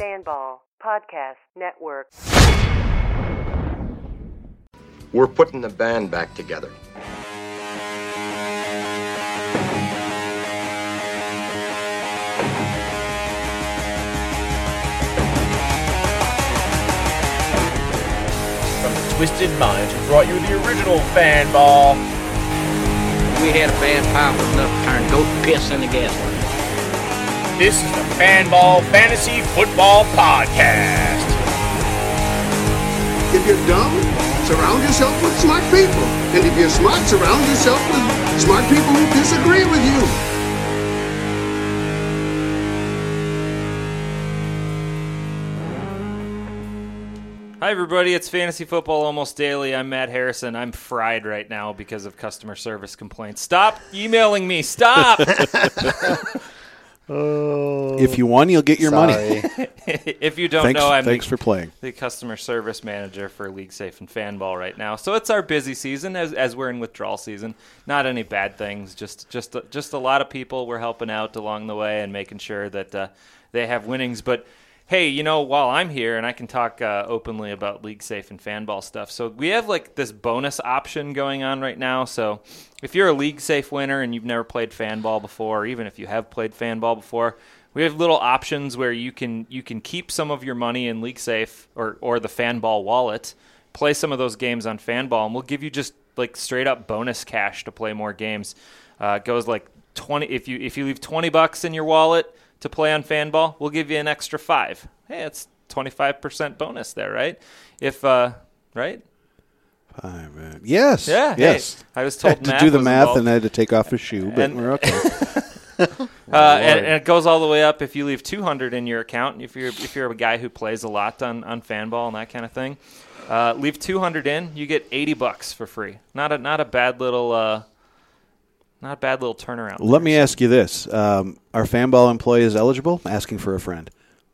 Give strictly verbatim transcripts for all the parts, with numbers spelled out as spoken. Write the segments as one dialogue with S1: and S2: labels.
S1: Fanball Podcast Network.
S2: We're putting the band back together.
S3: From the Twisted Minds, who brought you the original Fanball.
S4: We had a bad power enough to turn goat piss into gasoline.
S3: This is the Fanball Fantasy Football Podcast.
S5: If you're dumb, surround yourself with smart people. And if you're smart, surround yourself with smart people who disagree with you.
S6: Hi, everybody. It's Fantasy Football Almost Daily. I'm Matt Harrison. I'm fried right now because of customer service complaints. Stop emailing me. Stop.
S7: Oh, if you won, you'll get your
S6: sorry. money. If you don't
S7: thanks,
S6: know, I'm
S7: thanks
S6: the,
S7: for playing.
S6: the customer service manager for League Safe and Fanball right now. So it's our busy season as as we're in withdrawal season. Not any bad things. Just just just a lot of people we're helping out along the way and making sure that uh, they have winnings. But hey, you know, while I'm here and I can talk uh, openly about League Safe and Fanball stuff, so we have like this bonus option going on right now. So if you're a League Safe winner and you've never played Fanball before, or even if you have played Fanball before, we have little options where you can you can keep some of your money in League Safe or, or the Fanball wallet, play some of those games on Fanball, and we'll give you just like straight up bonus cash to play more games. Uh, it goes like twenty if you if you leave twenty bucks in your wallet to play on Fanball, we'll give you an extra five. Hey, it's twenty-five percent bonus there, right? If uh, right?
S7: Five, uh, yes.
S6: Yeah.
S7: Yes.
S6: Hey, I was told
S7: had to
S6: math
S7: do the
S6: was
S7: math
S6: involved.
S7: and I had to take off his shoe, but
S6: And-
S7: we're okay.
S6: uh, and, and it goes all the way up if you leave two hundred in your account. If you're if you're a guy who plays a lot on, on Fanball and that kind of thing, uh, leave two hundred in, you get eighty bucks for free. Not a not a bad little uh, not a bad little turnaround.
S7: Let me ask you this: um, are Fanball employees eligible? Asking for a friend.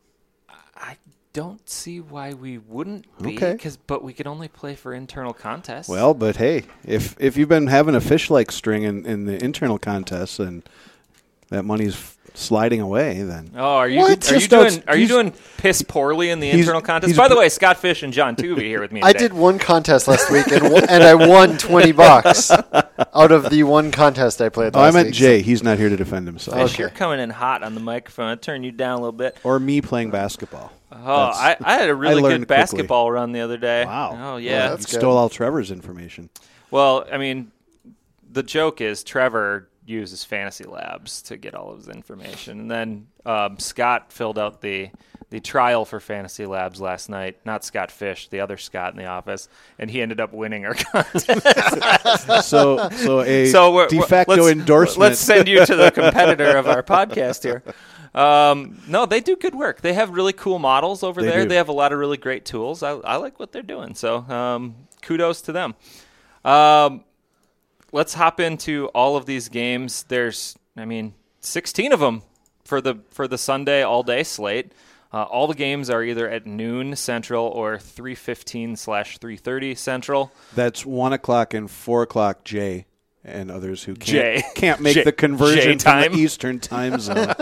S6: I don't see why we wouldn't be,
S7: Okay.
S6: 'cause, but we could only play for internal contests.
S7: Well, but hey, if if you've been having a fish-like string in, in the internal contests and that money's f- sliding away, then
S6: Oh, are you
S7: What?
S6: are you
S7: Just
S6: doing
S7: outs-
S6: are you
S7: he's-
S6: doing piss poorly in the
S7: he's-
S6: internal contest?
S7: he's
S6: By the
S7: br-
S6: way, Scott Fish and John Tuvey here with me
S8: I
S6: today.
S8: did one contest last week, and, w- and I won twenty bucks out of the one contest I played
S7: oh,
S8: last
S7: I meant
S8: week.
S7: Jay. He's not here to defend himself.
S6: Fish,
S8: Okay.
S6: you're coming in hot on the microphone. I'll turn you down a little bit.
S7: Or me playing basketball.
S6: Oh, I, I had a really
S7: learned
S6: good
S7: quickly.
S6: basketball run the other day.
S7: Wow.
S6: Oh,
S8: Well,
S6: yeah.
S8: that's
S7: You
S8: good.
S7: stole all Trevor's information.
S6: Well, I mean, the joke is Trevor uses Fantasy Labs to get all of his information. And then um, Scott filled out the the trial for Fantasy Labs last night. Not Scott Fish, the other Scott in the office. And he ended up winning our contest.
S7: So, so a
S6: so we're,
S7: de facto
S6: let's,
S7: endorsement.
S6: Let's send you to the competitor of our podcast here. Um, no, they do good work. They have really cool models over
S7: They
S6: there.
S7: do.
S6: They have a lot of really great tools. I, I like what they're doing. So um, kudos to them. Um, let's hop into all of these games. There's, I mean, sixteen of them for the for the Sunday all day slate. Uh, all the games are either at noon Central or three fifteen slash three thirty Central.
S7: That's one o'clock and four o'clock Jay and others who can't,
S6: Jay.
S7: can't make
S6: Jay-
S7: the conversion
S6: Jay
S7: from
S6: time.
S7: the Eastern time zone.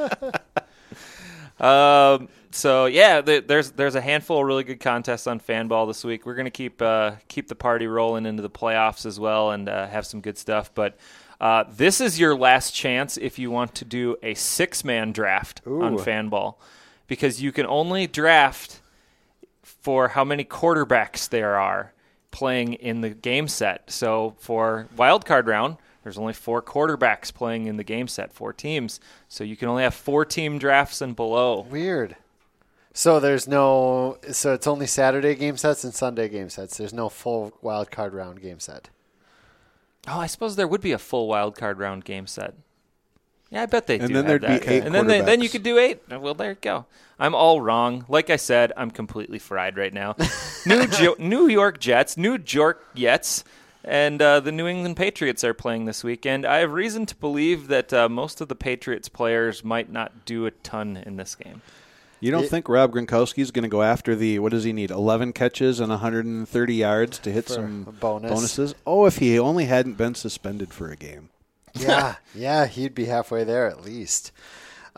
S6: Um, so yeah, th- there's there's a handful of really good contests on Fanball this week. We're gonna keep uh, keep the party rolling into the playoffs as well, and uh, have some good stuff. But uh, this is your last chance if you want to do a six man draft on Fanball, because you can only draft for how many quarterbacks there are playing in the game set. So for wild card round, there's only four quarterbacks playing in the game set, four teams. So you can only have four team drafts and below.
S8: Weird. So there's no. So it's only Saturday game sets and Sunday game sets. There's no full wild card round game set.
S6: Oh, I suppose there would be a full wild card round game set. Yeah, I bet they
S7: And
S6: do.
S7: then
S6: have
S7: there'd be
S6: that.
S7: eight
S6: And then they, then you
S7: quarterbacks.
S6: could do eight. Well, there you go. I'm all wrong. Like I said, I'm completely fried right now. New jo- New York Jets, New York Jets, and uh, the New England Patriots are playing this weekend. I have reason to believe that uh, most of the Patriots players might not do a ton in this game.
S7: You don't think Rob Gronkowski's going to go after the, what does he need, eleven catches and one hundred thirty yards to hit
S8: For
S7: some
S8: a bonus.
S7: bonuses? Oh, if he only hadn't been suspended for a game.
S8: Yeah, yeah, he'd be halfway there at least.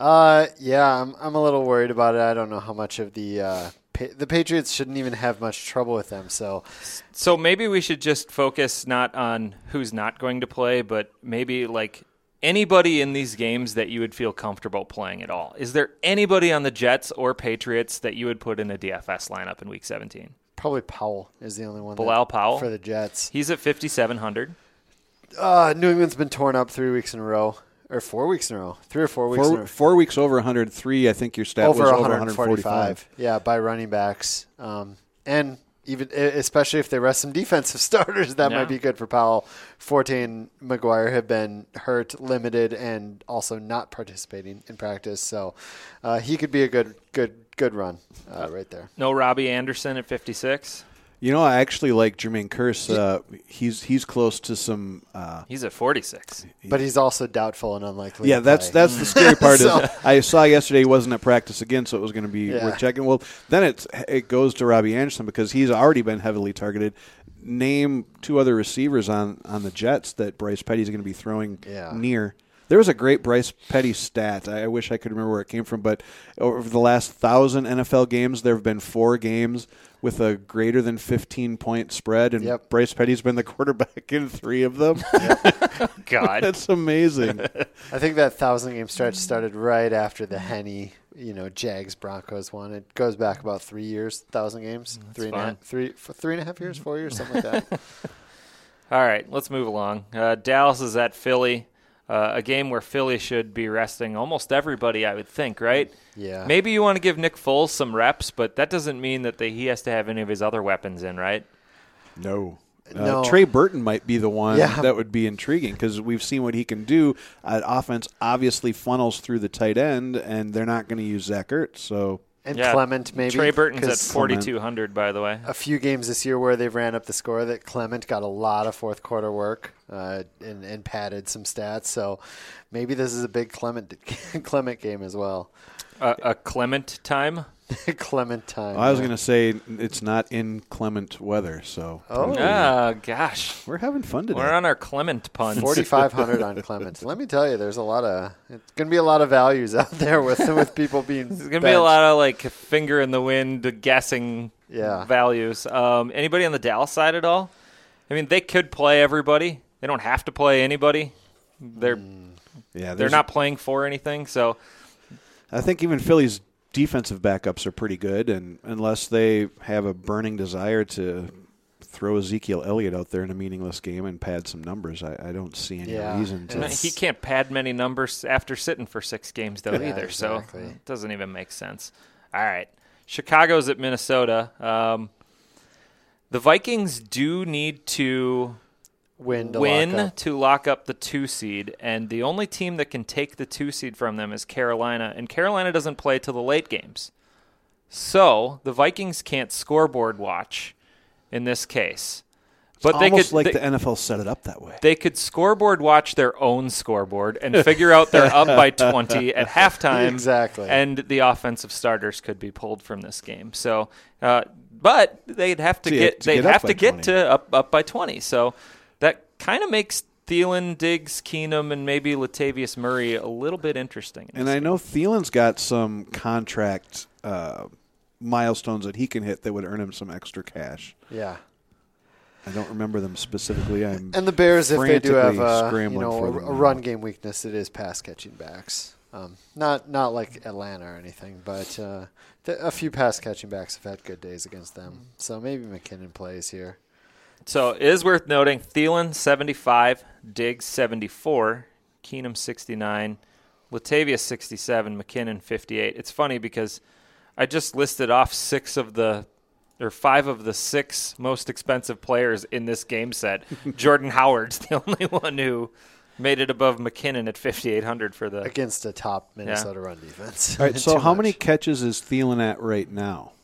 S8: Uh, yeah, I'm I'm a little worried about it. I don't know how much of the uh, pa- the Patriots shouldn't even have much trouble with them. So,
S6: So maybe we should just focus not on who's not going to play, but maybe like anybody in these games that you would feel comfortable playing at all. Is there anybody on the Jets or Patriots that you would put in a D F S lineup in Week seventeen?
S8: probably Powell is the only one.
S6: Bilal
S8: that,
S6: Powell?
S8: for the Jets.
S6: He's at fifty-seven hundred.
S8: Uh, New England's been torn up three weeks in a row, or four weeks in a row, three or four weeks in a
S7: Four,
S8: row.
S7: four weeks over one hundred three. I think your stat
S8: over
S7: was over
S8: one
S7: one
S8: forty-five.
S7: forty-five.
S8: Yeah, by running backs. Um, and even especially if they rest some defensive starters, that
S6: Yeah.
S8: might be good for Powell. Forte and McGuire have been hurt, limited, and also not participating in practice. So uh, he could be a good, good, good run uh, right there.
S6: No Robbie Anderson at fifty-six.
S7: You know, I actually like Jermaine Kearse. Uh, he's he's close to some. Uh,
S6: He's at forty-six.
S8: But he's also doubtful and unlikely.
S7: yeah,
S8: to
S7: that's
S8: play.
S7: that's the scary part.
S8: So-
S7: is I saw yesterday he wasn't at practice again, so it was going to be
S8: Yeah.
S7: worth checking. Well, then it's it goes to Robbie Anderson because he's already been heavily targeted. Name two other receivers on, on the Jets that Bryce Petty's going to be throwing
S8: Yeah.
S7: near. There was a great Bryce Petty stat. I, I wish I could remember where it came from, but over the last thousand N F L games, there have been four games with a greater than fifteen point spread, and
S8: Yep.
S7: Bryce Petty's been the quarterback in three of them.
S6: God.
S7: That's amazing.
S8: I think that thousand game stretch started right after the Henny, you know, Jags Broncos one. It goes back about three years, thousand games, three and a
S6: fine.
S8: half, three, f- three and a half years, four years, something like that.
S6: All right, let's move along. Uh, Dallas is at Philly, uh, a game where Philly should be resting almost everybody, I would think, right?
S8: Yeah.
S6: Maybe you want to give Nick Foles some reps, but that doesn't mean that they, he has to have any of his other weapons in, right?
S7: No. Uh,
S8: No.
S7: Trey Burton might be the one
S8: Yeah.
S7: that would be intriguing because we've seen what he can do. Uh, offense obviously funnels through the tight end, and they're not going to use Zach Ertz. So
S8: And
S6: Yeah,
S8: Clement, maybe.
S6: Trey Burton's at
S8: 'cause
S6: forty-two hundred, by the way.
S8: a few games this year where they've ran up the score that Clement got a lot of fourth quarter work uh, and, and padded some stats. So maybe this is a big Clement Clement game as well.
S6: Uh, a Clement time?
S8: Clement time.
S7: I was
S8: yeah.
S7: going to say it's not inclement weather. So
S8: Oh.
S6: Oh, gosh.
S7: we're having fun today.
S6: We're on our Clement puns.
S8: forty-five hundred on Clement. Let me tell you, there's a lot of it's going to be a lot of values out there with with people being.
S6: There's going to be a lot of, like, finger in the wind guessing
S8: Yeah.
S6: values. Um, anybody on the Dallas side at all? I mean, they could play everybody. They don't have to play anybody. They're
S7: yeah,
S6: they're
S7: there's-
S6: not playing for anything, so
S7: I think even Philly's defensive backups are pretty good, and unless they have a burning desire to throw Ezekiel Elliott out there in a meaningless game and pad some numbers, I, I don't see any
S8: Yeah.
S7: reason to.
S6: And he can't pad many numbers after sitting for six games, though,
S8: Yeah,
S6: either.
S8: exactly.
S6: So it doesn't even make sense. All right. Chicago's at Minnesota. Um, the Vikings do need to
S8: win to
S6: win
S8: lock up.
S6: to lock up the two seed, and the only team that can take the two seed from them is Carolina, and Carolina doesn't play till the late games. So the Vikings can't scoreboard watch in this case. But they
S7: almost
S6: could
S7: like
S6: they,
S7: the N F L set it up that way.
S6: they could scoreboard watch their own scoreboard and figure out they're up by twenty at halftime.
S8: Exactly.
S6: And the offensive starters could be pulled from this game. So, uh, but they'd have to
S7: To-
S6: get
S7: to
S6: they'd
S7: get up
S6: have
S7: by
S6: to get
S7: twenty.
S6: to up up by twenty. So that kind of makes Thielen, Diggs, Keenum, and maybe Latavius Murray a little bit interesting. in
S7: And
S6: this
S7: I
S6: game.
S7: know Thielen's got some contract uh, milestones that he can hit that would earn him some extra cash.
S8: Yeah.
S7: I don't remember them specifically. I'm
S8: And the Bears, if they do have
S7: frantically
S8: uh, you
S7: scrambling
S8: know,
S7: for
S8: a,
S7: them
S8: a
S7: now.
S8: run game weakness, it is pass catching backs. Um, not not like Atlanta or anything, but uh, th- a few pass catching backs have had good days against them. So maybe McKinnon plays here.
S6: So it is worth noting Thielen seventy-five, Diggs seventy-four, Keenum sixty-nine, Latavius sixty-seven, McKinnon fifty-eight. It's funny because I just listed off six of the or five of the six most expensive players in this game set. Jordan Howard's the only one who made it above McKinnon at fifty-eight hundred for the
S8: Against a top Minnesota run defense.
S7: All right, so
S8: Too
S7: how
S8: much.
S7: many catches is Thielen at right now?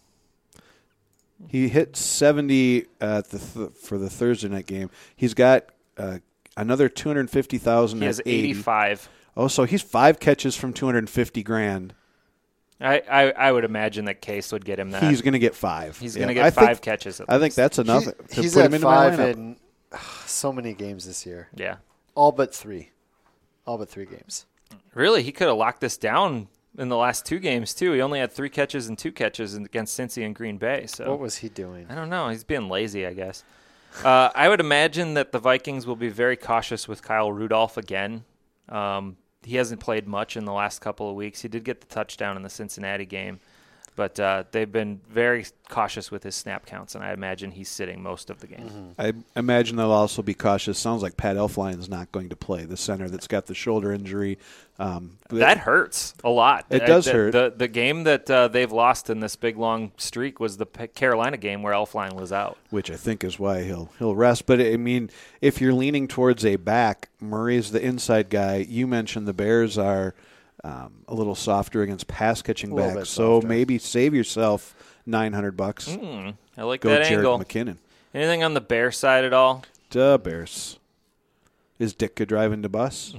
S7: He hit seventy at the th- for the Thursday night game. He's got uh, another two hundred fifty thousand
S6: He has
S7: at eighty.
S6: eighty-five.
S7: Oh, so he's five catches from two hundred fifty grand.
S6: I, I, I would imagine that Case would get him that.
S7: He's going to get five.
S6: He's
S7: Yeah,
S6: going to get
S7: I
S6: five
S7: think,
S6: catches at
S7: I think
S6: least.
S7: that's enough
S8: He-
S7: to
S8: he's
S7: put
S8: at
S7: him into my
S8: five
S7: lineup.
S8: in uh, so many games this year.
S6: Yeah.
S8: All but three. All but three games.
S6: Really, he could have locked this down in the last two games, too. He only had three catches and two catches against Cincy and Green Bay. So
S8: What was he doing?
S6: I don't know. He's being lazy, I guess. Uh, I would imagine that the Vikings will be very cautious with Kyle Rudolph again. Um, he hasn't played much in the last couple of weeks. He did get the touchdown in the Cincinnati game, but uh, they've been very cautious with his snap counts, and I imagine he's sitting most of the game.
S8: Mm-hmm.
S7: I imagine they'll also be cautious. Sounds like Pat Elflein's not going to play, the center that's got the shoulder injury. Um,
S6: That hurts a lot.
S7: It does
S6: the,
S7: hurt.
S6: The, the game that uh, they've lost in this big, long streak was the P- Carolina game where Elflein was out.
S7: Which I think is why he'll he'll rest. But, I mean, if you're leaning towards a back, Murray's the inside guy. You mentioned the Bears are um, a little softer against pass-catching
S8: A little
S7: backs.
S8: bit
S7: So
S8: softer.
S7: maybe save yourself nine hundred bucks.
S6: Mm, I like
S7: Go
S6: that
S7: Jared
S6: angle.
S7: McKinnon.
S6: Anything on the Bear side at all?
S7: Duh, Bears. Is Ditka driving the bus?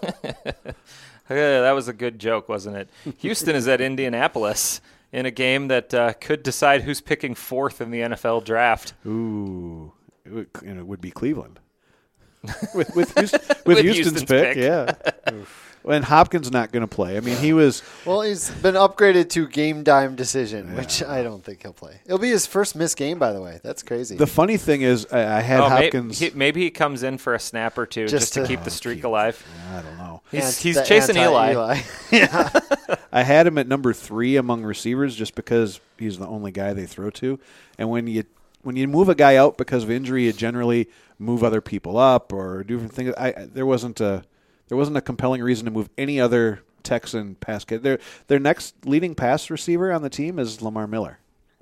S6: Yeah, that was a good joke, wasn't it? Houston is at Indianapolis in a game that uh, could decide who's picking fourth in the N F L draft.
S7: Ooh. It would, and it would be Cleveland. with with, Houston, with,
S6: With
S7: Houston's,
S6: Houston's
S7: pick,
S6: pick.
S7: yeah. And Hopkins not going to play. I mean, he was
S8: Well, he's been upgraded to game time decision, which I don't think he'll play. It'll be his first missed game, by the way. That's crazy.
S7: the funny thing is I, I had
S6: Oh, may-
S7: Hopkins.
S6: he- maybe he comes in for a snap or two just,
S8: Just
S6: to,
S8: to-
S6: keep the streak
S7: keep-
S6: alive.
S7: I don't know.
S6: He's,
S8: Ant-
S6: he's
S8: the
S6: chasing Eli.
S8: anti-Eli. yeah.
S7: I had him at number three among receivers just because he's the only guy they throw to. And when you when you move a guy out because of injury, you generally move other people up or do different things. I there wasn't a there wasn't a compelling reason to move any other Texan pass kid. Their their next leading pass receiver on the team is Lamar Miller.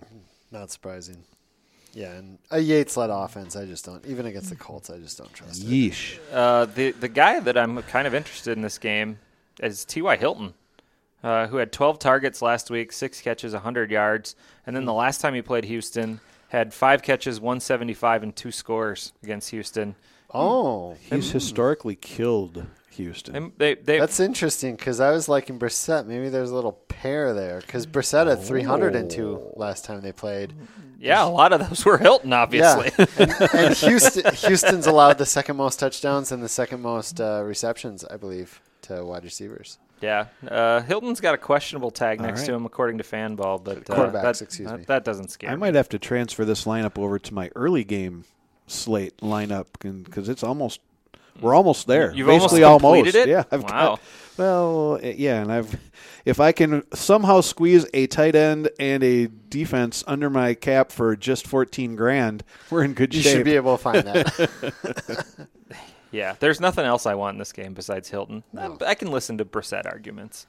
S8: Not surprising. Yeah, and a Yates-led offense, I just don't. Even against the Colts, I just don't trust it.
S7: Yeesh.
S6: Uh, the the guy that I'm kind of interested in this game is T Y. Hilton, uh, who had twelve targets last week, six catches, one hundred yards, and then the last time he played Houston had five catches, one seventy-five, and two scores against Houston.
S8: Oh,
S7: He's historically killed Houston.
S6: And they they
S8: that's interesting because I was liking Brissett. Maybe there's a little pair there because Brissett had three hundred two last time they played.
S6: yeah, a lot of those were Hilton, obviously.
S8: Yeah, and, and Houston, Houston's allowed the second most touchdowns and the second most uh, receptions, I believe, to wide receivers.
S6: Yeah, uh, Hilton's got a questionable tag
S7: All
S6: next
S7: right.
S6: to him, according to Fanball, but uh,
S8: Quarterbacks,
S6: that,
S8: excuse
S6: that,
S8: me.
S6: that doesn't scare
S7: I
S6: me.
S7: might have to transfer this lineup over to my early game slate lineup because it's almost we're almost there.
S6: You've
S7: Basically,
S6: almost completed it?
S7: Yeah, I've
S6: Wow.
S7: got. Well, eh, yeah, and I've if I can somehow squeeze a tight end and a defense under my cap for just fourteen grand, we're in good
S8: You
S7: shape.
S8: should be able to find that.
S6: Yeah, there's nothing else I want in this game besides Hilton. I, I can listen to Brissett arguments.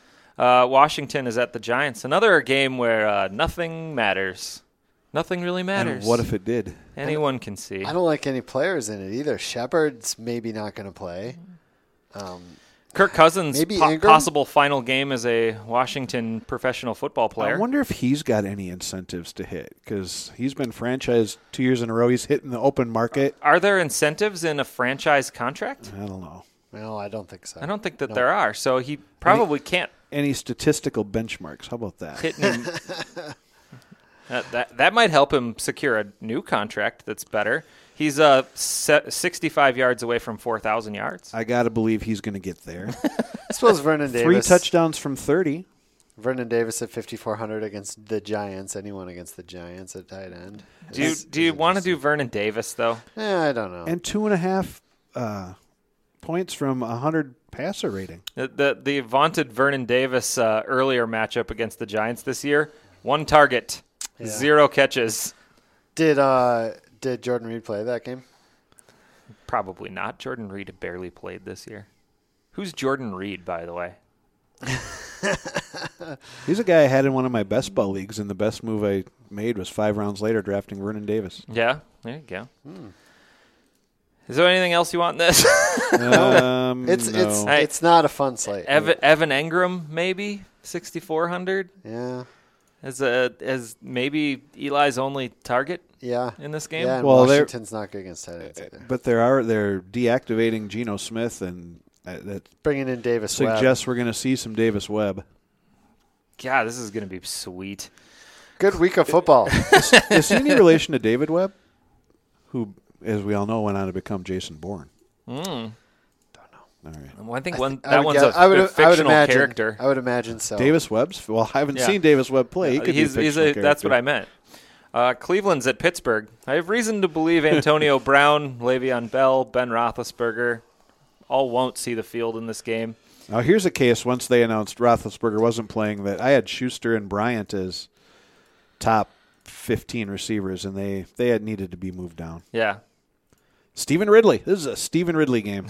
S6: Uh, Washington is at the Giants. Another game where uh, nothing matters. Nothing really
S7: And
S6: matters.
S7: what if it did?
S6: Anyone can see.
S8: I don't like any players in it either. Shepard's maybe not going to play. Um,
S6: Kirk Cousins'
S8: Maybe
S6: po-
S8: Ingram?
S6: possible final game as a Washington professional football player.
S7: I wonder if he's got any incentives to hit because he's been franchised two years in a row. He's hitting the open market.
S6: Are there incentives in a franchise contract?
S7: I don't know.
S8: no, I don't think so.
S6: I don't think that
S8: No.
S6: there are. So he probably can't
S7: Any statistical benchmarks? How about that?
S6: hit any. that, that that might help him secure a new contract that's better. He's uh se- sixty-five yards away from four thousand yards.
S7: I got to believe he's going to get there.
S8: I suppose Vernon Davis.
S7: Three touchdowns from thirty.
S8: Vernon Davis at fifty-four hundred against the Giants. Anyone against the Giants at tight end?
S6: Do you
S8: Is-
S6: do you
S8: is
S6: want to do
S8: interesting.
S6: Vernon Davis though?
S8: Eh, I don't know.
S7: And two and a half uh, points from a hundred passer rating.
S6: The the, the vaunted Vernon Davis uh, earlier matchup against the Giants this year, one target,
S8: Yeah.
S6: zero catches.
S8: Did uh did Jordan Reed play that game?
S6: Probably not. Jordan Reed barely played this year. Who's Jordan Reed, by the way?
S7: He's a guy I had in one of my best ball leagues, and the best move I made was five rounds later drafting Vernon Davis.
S6: Yeah, there you go. Is there anything else you want in this?
S7: um,
S8: It's
S7: no.
S8: it's
S6: Hey.
S8: it's not a fun slate.
S6: Evan, Evan Engram, maybe sixty-four hundred
S8: Yeah,
S6: as a as maybe Eli's only target
S8: yeah,
S6: in this game.
S8: yeah. And
S7: Well, they're-
S8: Washington's not good against tight ends either.
S7: But there are they're deactivating Geno Smith, and uh, that
S8: Bringing in Davis Webb.
S7: suggests we're going to see some Davis Webb.
S6: God, this is going to be sweet.
S8: Good week of football.
S7: Is he any relation to David Webb, who, as we all know, went on to become Jason Bourne?
S6: Mm.
S7: All right.
S6: Well, I think
S8: I
S6: one
S8: th- I
S6: that
S8: would
S6: one's
S8: guess-
S6: a,
S8: I would-
S6: a
S8: I would
S6: fictional
S8: imagine-
S6: character.
S8: I would imagine so.
S7: Davis Webb's? Well, I haven't
S6: Yeah.
S7: seen Davis Webb play. He could
S6: he's,
S7: be a
S6: he's
S7: fictional
S6: a, that's
S7: character.
S6: what I meant. Uh, Cleveland's at Pittsburgh. I have reason to believe Antonio Brown, Le'Veon Bell, Ben Roethlisberger all won't see the field in this game.
S7: Now, here's a case once they announced Roethlisberger wasn't playing that I had Schuster and Bryant as top fifteen receivers, and they, they had needed to be moved down.
S6: Yeah.
S7: Stephen Ridley. This is a Stephen Ridley game.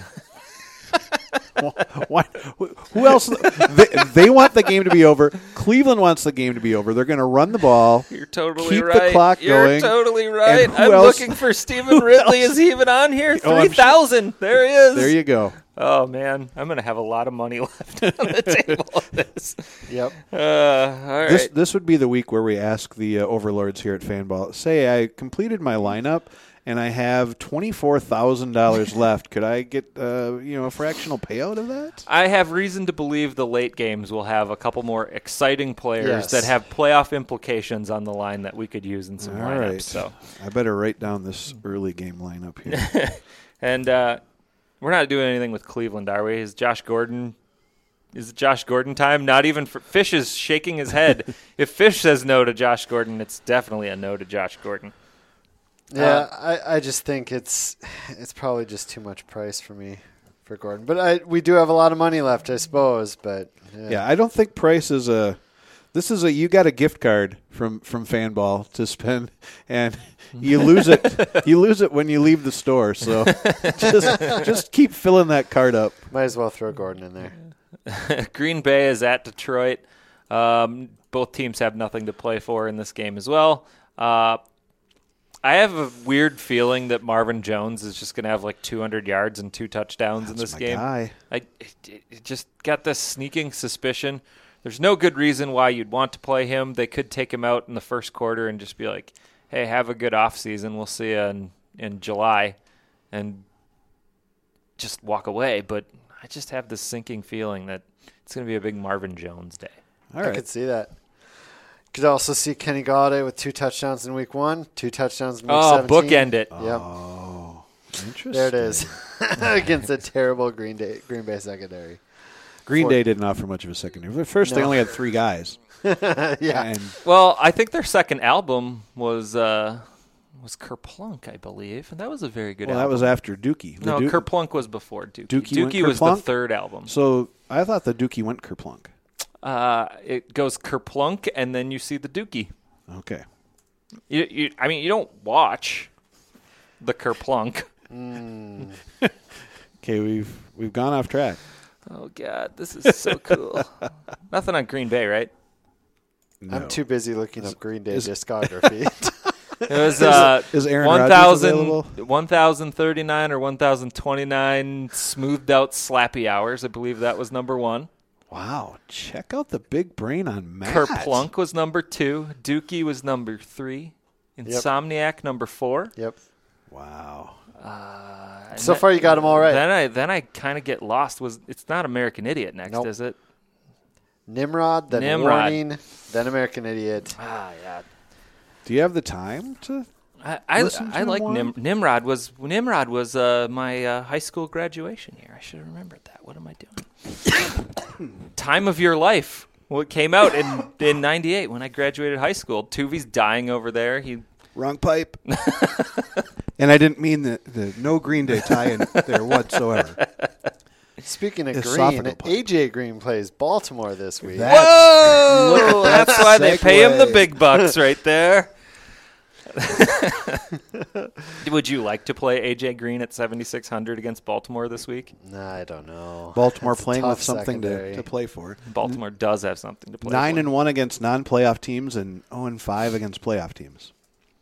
S7: Why, who else? They, they want the game to be over. Cleveland wants the game to be over. They're going to run the ball.
S6: You're totally
S7: keep
S6: right.
S7: the clock
S6: You're
S7: going.
S6: totally right.
S7: And who
S6: I'm
S7: else-
S6: looking for Stephen Ridley. Is he even on here?
S7: Oh, I'm
S6: three thousand. There he is.
S7: There you go.
S6: Oh, man. I'm going to have a lot of money left on the table of this.
S8: Yep.
S6: Uh, all right.
S7: This this would be the week where we ask the uh, overlords here at Fanball, say I completed my lineup and I have twenty-four thousand dollars left. Could I get uh, you know a fractional payout of that?
S6: I have reason to believe the late games will have a couple more exciting players
S8: Yes.
S6: that have playoff implications on the line that we could use in some
S7: All
S6: lineups.
S7: right.
S6: So,
S7: I better write down this early game lineup here.
S6: and uh, we're not doing anything with Cleveland, are we? Is Josh Gordon? Is it Josh Gordon time? Not even for Fish is shaking his head. If Fish says no to Josh Gordon, it's definitely a no to Josh Gordon.
S8: Yeah,
S6: Uh,
S8: I, I just think it's it's probably just too much price for me for Gordon. But I we do have a lot of money left, I suppose. But yeah,
S7: Yeah, I don't think Price is a. This is a you got a gift card from from Fanball to spend, and you lose it. You lose it when you leave the store. So just just keep filling that card up.
S8: might as well throw Gordon in there.
S6: Green Bay is at Detroit. Um, both teams have nothing to play for in this game as well. Uh, I have a weird feeling that Marvin Jones is just going to have like two hundred yards and two touchdowns in
S7: That's
S6: this
S7: my
S6: game.
S7: guy.
S6: I it, it just got this sneaking suspicion. There's no good reason why you'd want to play him. They could take him out in the first quarter and just be like, hey, have a good offseason. We'll see you in, in July. And just walk away. But I just have this sinking feeling that it's going to be a big Marvin Jones day.
S7: All
S8: I
S7: right.
S8: could see that. Could also see Kenny Galladay with two touchdowns in week one, two touchdowns in week
S6: Oh,
S8: seventeen.
S6: bookend it.
S8: Yep.
S7: Oh, interesting.
S8: There it is. Against a terrible Green Day Green Bay secondary.
S7: Green
S8: Four-
S7: Day didn't offer much of a secondary. At first, they
S8: No.
S7: only had three guys.
S8: yeah.
S7: And
S6: Well, I think their second album was uh, was Kerplunk, I believe. And that was a very good
S7: well, that
S6: album.
S7: was after Dookie. The
S6: No,
S7: Doo-
S6: Kerplunk was before Dookie.
S7: Dookie went
S6: Dookie was the
S7: Kerplunk?
S6: third album.
S7: So I thought the Dookie went Kerplunk.
S6: Uh, it goes Kerplunk, and then you see the Dookie.
S7: Okay.
S6: You, you, I mean, you don't watch the Kerplunk.
S7: Okay, we've we've gone off track.
S6: Oh, God, this is so cool. Nothing on Green Bay, right?
S7: No.
S8: I'm too busy looking up Green Day
S7: is-
S8: discography.
S6: It was uh,
S7: is Aaron
S6: one
S7: Rodgers
S6: thousand,
S7: available?
S6: one thousand thirty-nine or one thousand twenty-nine smoothed out slappy hours. I believe that was number one.
S7: Wow, check out the big brain on Matt.
S6: Kerplunk was number two. Dookie was number three. Insomniac number four.
S8: Yep.
S7: Wow.
S6: And
S8: So
S6: then-
S8: far, you got them all right.
S6: Then I then I kind of get lost. Was it's not American Idiot next,
S8: Nope.
S6: is it?
S8: Nimrod, then
S6: Nimrod.
S8: Warning, then American Idiot.
S6: Ah, yeah.
S7: Do you have the time to?
S6: I I,
S7: Listen to
S6: I like
S7: one?
S6: Nim, Nimrod was Nimrod was uh, my uh, high school graduation year. I should have remembered that. What am I doing? Time of Your Life. Well, it came out in in ninety-eight when I graduated high school. Tuvi's dying over there. He
S7: Wrong pipe. And I didn't mean the, the no Green Day tie-in there whatsoever.
S8: Speaking of
S7: Esophageal
S8: Green,
S7: pipe.
S8: A J Green plays Baltimore this week.
S7: That-
S6: Whoa! That's why they pay him the
S7: segue.
S6: big bucks right there. Would you like to play A J Green at seventy-six hundred against Baltimore this week?
S8: Nah, I don't know.
S7: Baltimore
S8: That's
S7: playing
S8: tough
S7: with something to,
S8: secondary.
S7: to play for.
S6: Baltimore does have something to play
S7: Nine
S6: for.
S7: and one against non-playoff teams, and zero and five against playoff teams.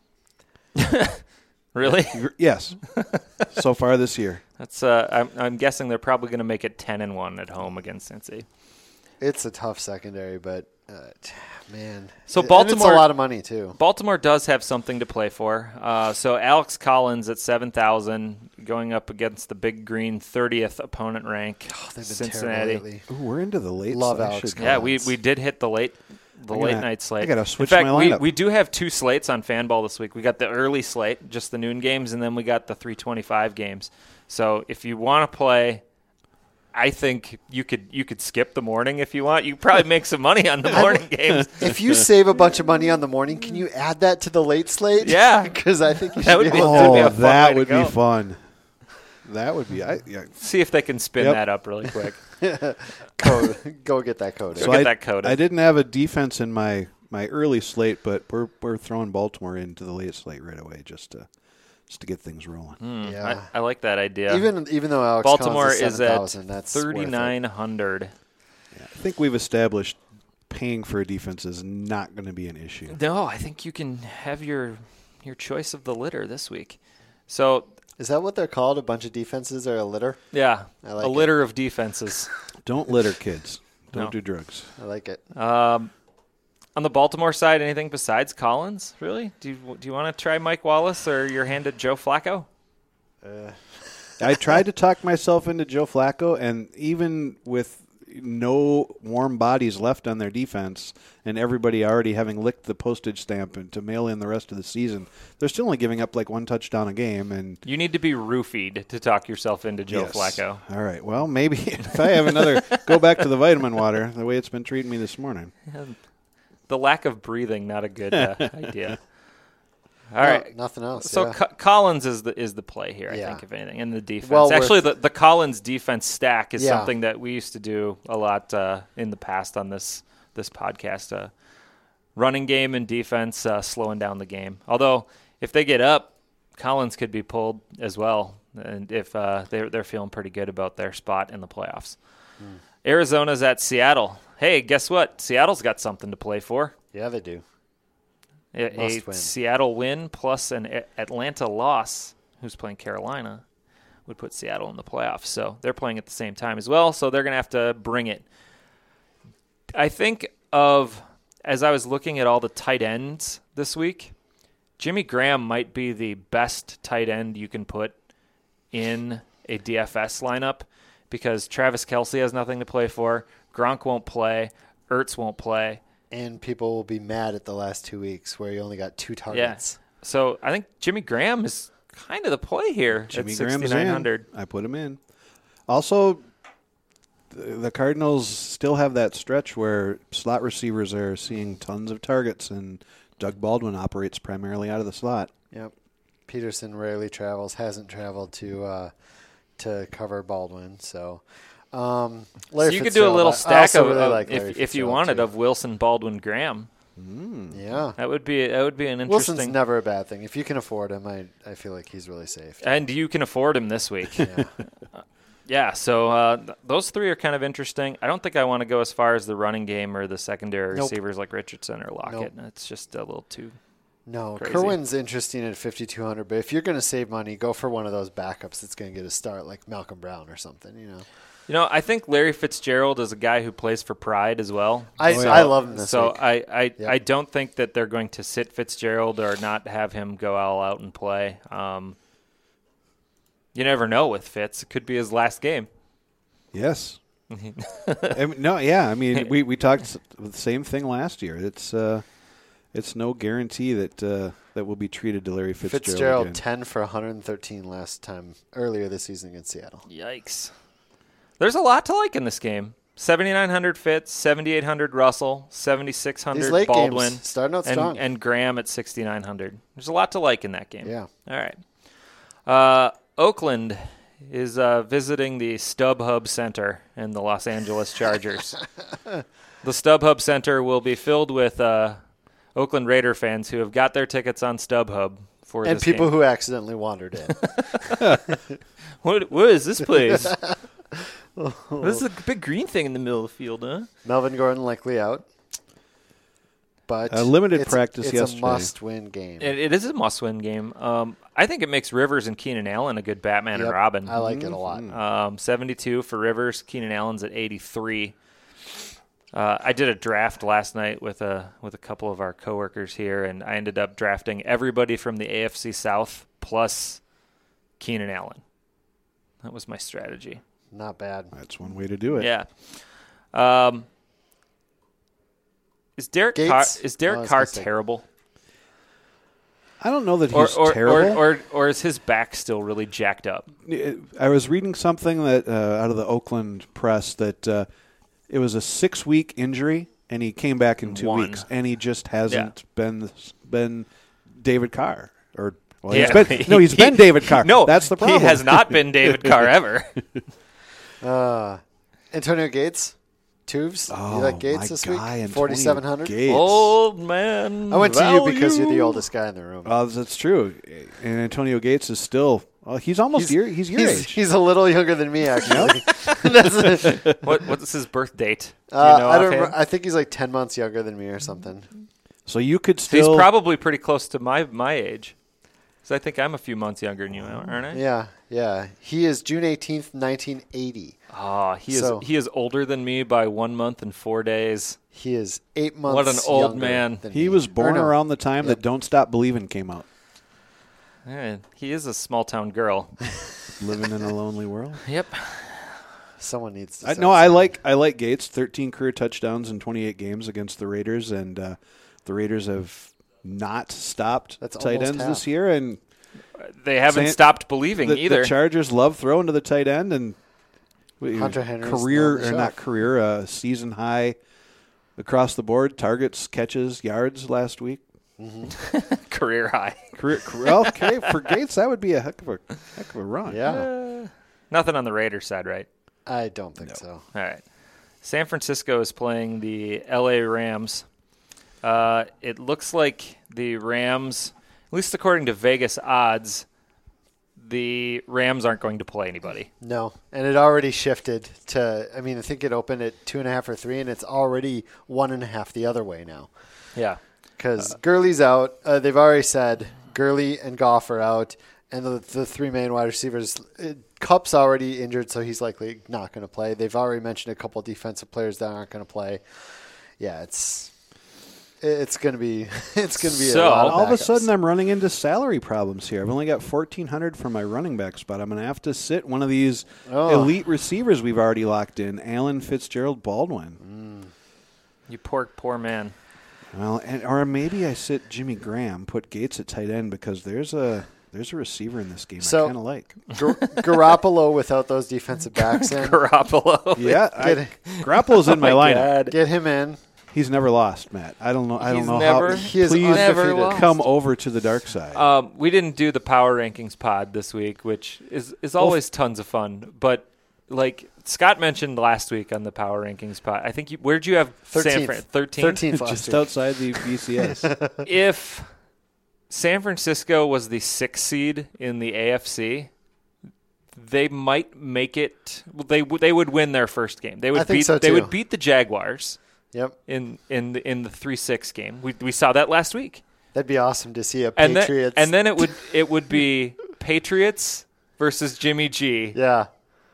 S6: Really?
S7: Yes, so far this year.
S6: That's. Uh, I'm, I'm guessing they're probably going to make it ten and one at home against Cincy.
S8: It's a tough secondary, but uh, t- man.
S6: So
S8: And
S6: Baltimore-
S8: it's a lot of money too.
S6: Baltimore does have something to play for. Uh, so Alex Collins at seven thousand going up against the Big Green thirtieth opponent rank,
S8: Oh, they've been
S6: Cincinnati.
S8: terrible lately.
S7: Ooh, we're into the late.
S8: Love
S7: I
S8: Alex
S7: should-
S8: Collins.
S6: Yeah, we, we did hit the late the
S7: I
S6: late
S7: gotta-
S6: night slate.
S7: I gotta switch
S6: In fact,
S7: my
S6: we,
S7: lineup.
S6: we do have two slates on Fanball this week. We got the early slate, just the noon games, and then we got the three twenty-five games. So if you want to play I think you could you could skip the morning if you want. You could probably make some money on the morning games.
S8: If you save a bunch of money on the morning, can you add that to the late slate?
S6: Yeah.
S8: Because I think you should
S6: That would
S8: be
S6: be-
S8: able
S6: that'd be
S7: Oh,
S6: a fun way
S7: that
S6: to
S7: would
S6: go.
S7: be fun. That would be. I, yeah.
S6: See if they can spin
S7: Yep.
S6: that up really quick.
S8: to code, go get that code.
S6: So
S8: in.
S6: get
S7: I,
S6: that coded.
S7: I didn't have a defense in my, my early slate, but we're we're throwing Baltimore into the late slate right away just to just to get things rolling.
S6: Hmm,
S8: Yeah.
S6: I, I like that idea.
S8: Even even though Alex
S6: Baltimore
S8: Collins is
S6: is
S8: seven
S6: at
S8: thousand, that's worth it.
S6: thirty-nine hundred.
S7: I think we've established paying for a defense is not going to be an issue.
S6: No, I think you can have your your choice of the litter this week. So,
S8: Is that what they're called? A bunch of defenses or a litter?
S6: yeah,
S8: I like
S6: a
S8: it.
S6: litter of defenses.
S7: Don't litter, kids. Don't
S6: No.
S7: do drugs.
S8: I like it.
S6: Um, on the Baltimore side, anything besides Collins, really? Do you, do you want to try Mike Wallace or your hand at Joe Flacco?
S7: I tried to talk myself into Joe Flacco, and even with no warm bodies left on their defense and everybody already having licked the postage stamp and to mail in the rest of the season, they're still only giving up like one touchdown a game. And
S6: You need to be roofied to talk yourself into Joe
S7: Yes.
S6: Flacco.
S7: All right. Well, maybe if I have another, go back to the vitamin water the way it's been treating me this morning.
S6: The lack of breathing, not a good uh, idea. All
S8: No,
S6: right.
S8: nothing else.
S6: So
S8: yeah.
S6: Co- Collins is the is the play here, I
S8: Yeah.
S6: think, if anything, and the defense.
S8: Well
S6: Actually,
S8: worth-
S6: the, the Collins defense stack is
S8: Yeah.
S6: something that we used to do a lot uh, in the past on this this podcast. Uh, running game and defense, uh, slowing down the game. Although, if they get up, Collins could be pulled as well, and if uh, they're they're feeling pretty good about their spot in the playoffs.
S8: Hmm.
S6: Arizona's at Seattle. Hey, guess what? Seattle's got something to play for.
S8: yeah, they do.
S6: A,
S8: Must
S6: a
S8: win.
S6: Seattle win plus an A- Atlanta loss, who's playing Carolina, would put Seattle in the playoffs. So they're playing at the same time as well, so they're going to have to bring it. I think of, as I was looking at all the tight ends this week, Jimmy Graham might be the best tight end you can put in a D F S lineup because Travis Kelce has nothing to play for, Gronk won't play, Ertz won't play.
S8: And people will be mad at the last two weeks where you only got two
S6: Yeah.
S8: targets.
S6: So I think Jimmy Graham is kind of the play here
S7: Jimmy
S6: at
S7: Graham's
S6: sixty-nine hundred.
S7: in. I put him in. Also, the the Cardinals still have that stretch where slot receivers are seeing tons of targets, and Doug Baldwin operates primarily out of the slot.
S8: Yep. Peterson rarely travels, hasn't traveled to uh, to cover Baldwin. So, um,
S6: So
S8: Larry
S6: you could do a
S8: Fitzgerald,
S6: little
S8: I- I
S6: stack
S8: also
S6: of,
S8: really
S6: of-
S8: like
S6: if
S8: Larry
S6: if you
S8: Fitzgerald,
S6: wanted
S8: too.
S6: of Wilson, Baldwin, Graham.
S8: Yeah.
S6: That would be that would be an interesting.
S8: Wilson's never a bad thing. If you can afford him, I, I feel like he's really safe.
S6: and you can afford him this week.
S8: Yeah.
S6: Yeah, so uh, th- those three are kind of interesting. I don't think I want to go as far as the running game or the secondary
S8: Nope.
S6: receivers like Richardson or Lockett.
S8: Nope.
S6: It's just a little too.
S8: No,
S6: Crazy.
S8: Kerwin's interesting at fifty-two hundred, but if you're going to save money, go for one of those backups that's going to get a start, like Malcolm Brown or something. You know,
S6: You know, I think Larry Fitzgerald is a guy who plays for pride as well.
S8: I
S7: Oh, yeah.
S8: I love him this
S6: so
S8: week.
S6: I I,
S8: Yep.
S6: I don't think that they're going to sit Fitzgerald or not have him go all out and play. Um, you never know with Fitz; it could be his last game.
S7: Yes. I mean, no, yeah. I mean, we, we talked s- the same thing last year. It's uh, it's no guarantee that uh, that will be treated to Larry Fitzgerald.
S8: Fitzgerald
S7: again.
S8: ten for one hundred thirteen last time earlier this season against Seattle.
S6: Yikes! There's a lot to like in this game. seventy-nine hundred Fitz, seventy-eight hundred Russell, seventy-six
S8: These
S6: hundred
S8: late
S6: Baldwin,
S8: games starting out
S6: and,
S8: strong.
S6: and Graham at sixty-nine hundred. There's a lot to like in that game.
S8: Yeah.
S6: All right. Uh, Oakland is uh, visiting the StubHub Center and the Los Angeles Chargers. The StubHub Center will be filled with uh, Oakland Raider fans who have got their tickets on StubHub for
S8: and
S6: this
S8: people
S6: game.
S8: who accidentally wandered in.
S6: What, what is this place? This is a big green thing in the middle of the field, huh?
S8: Melvin Gordon likely out. But
S7: A limited
S8: it's,
S7: practice
S8: it's
S7: yesterday.
S8: a must-win game.
S6: It, it is a must-win game. Um, I think it makes Rivers and Keenan Allen a good Batman
S8: Yep,
S6: and Robin.
S8: I like it a lot.
S6: Um, seventy-two for Rivers. Keenan Allen's at eighty-three. Uh, I did a draft last night with a with a couple of our coworkers here, and I ended up drafting everybody from the A F C South plus Keenan Allen. That was my strategy.
S8: Not bad.
S7: That's one way to do it.
S6: Yeah. Um, is Derek
S8: Gates?
S6: Carr, is
S8: Oh, I
S6: Derek
S8: was
S6: Carr
S8: gonna say-
S6: terrible?
S7: I don't know that
S6: Or
S7: he's
S6: or,
S7: terrible.
S6: or, or or is his back still really jacked up?
S7: I was reading something that uh, out of the Oakland press that uh, it was a six-week injury, and he came back in two
S6: One.
S7: weeks, and he just hasn't
S6: Yeah.
S7: been been David Carr. Or well,
S6: Yeah.
S7: he's been, no, he's been David Carr.
S6: No,
S7: that's the problem.
S6: He has not been David Carr ever.
S8: Uh, Antonio Gates, Tubes.
S7: Oh,
S8: you like Gates
S7: my
S8: this
S7: guy,
S8: week?
S7: Antonio
S8: forty-seven hundred.
S7: Gates.
S6: Old man.
S8: I went to you because you're the
S6: value.
S8: oldest guy in the room.
S7: Oh, that's true. And Antonio Gates is still. Well, he's almost your. He's your
S8: he's,
S7: age.
S8: he's a little younger than me, actually. That's a,
S6: What what's his birth date? Do you
S8: uh,
S6: know
S8: I don't.
S6: offhand?
S8: rem- I think he's like ten months younger than me or something.
S7: So you could
S6: He's
S7: still.
S6: probably pretty close to my my age. Because I think I'm a few months younger than you, aren't I?
S8: Yeah, yeah. He is June eighteenth, nineteen eighty.
S6: Oh, he is
S8: So-
S6: he is older than me by one month and four days.
S8: He is eight months.
S6: What an old
S8: younger
S6: man.
S8: than
S7: he
S8: me.
S7: was born
S8: Or no,
S7: around the time
S8: Yep.
S7: that "Don't Stop Believing" came out.
S6: Eh, he is a small town girl.
S7: Living in a lonely world.
S6: Yep.
S8: Someone needs to.
S7: I,
S8: say
S7: no, I
S8: something.
S7: like I like Gates. thirteen career touchdowns in twenty-eight games against the Raiders, and uh, the Raiders have not stopped
S8: That's
S7: tight
S8: almost
S7: ends
S8: half.
S7: this year, and
S6: They haven't
S7: San-
S6: stopped believing
S7: the,
S6: either.
S7: the Chargers love throwing to the tight end, and
S8: Hunter Henry's
S7: career
S8: on the
S7: or
S8: shelf.
S7: not career uh, season high across the board targets, catches, yards last week.
S6: Career high.
S7: Career, well, okay, for Gates that would be a heck of a heck of a run.
S8: Yeah,
S6: Nothing on the Raiders side, right?
S8: I don't think so.
S6: All right. San Francisco is playing the L A Rams. Uh, it looks like the Rams, at least according to Vegas odds, the Rams aren't going to play anybody.
S8: No, and it already shifted to. I mean, I think it opened at two and a half or three, and it's already one and a half the other way now.
S6: Yeah.
S8: Because Gurley's out. Uh, they've already said Gurley and Goff are out, and the, the three main wide receivers. Uh, Kupp's already injured, so he's likely not going to play. They've already mentioned a couple defensive players that aren't going to play. Yeah, it's it's going to be it's going to be
S6: So,
S8: a lot of
S7: All of a
S8: backups.
S7: sudden, I'm running into salary problems here. I've only got fourteen hundred for my running back spot. I'm going to have to sit one of these
S8: Oh.
S7: elite receivers we've already locked in, Allen Fitzgerald Baldwin.
S6: You poor, poor man.
S7: Well, and, or maybe I sit Jimmy Graham, put Gates at tight end because there's a there's a receiver in this game
S8: So-
S7: I kind of like.
S8: Gar- Garoppolo without those defensive backs in.
S6: Garoppolo.
S7: Yeah, I,
S8: Get-
S7: Garoppolo's in my,
S6: my
S7: lineup.
S6: God.
S8: Get him in.
S7: He's never lost, Matt. I don't know. I
S6: He's
S7: don't know
S6: never-
S7: how.
S8: He is
S7: Please
S6: never
S8: undefeated.
S6: lost.
S7: come over to the dark side.
S6: Um, we didn't do the power rankings pod this week, which is, is always tons of fun. But like Scott mentioned last week on the power rankings pod, I think you, where'd you have San
S8: thirteenth.
S6: Fran? thirteenth?
S8: thirteenth last
S7: Just
S8: week.
S7: outside the B C S.
S6: If San Francisco was the sixth seed in the A F C, they might make it. Well, they w- they would win their first game. They would
S8: I think
S6: beat.
S8: so,
S6: They
S8: too.
S6: would beat the Jaguars
S8: Yep.
S6: in in the, in the three six game. We we saw that last week.
S8: That'd be awesome to see a
S6: And then
S8: Patriots.
S6: and then it would it would be Patriots versus Jimmy G
S8: yeah.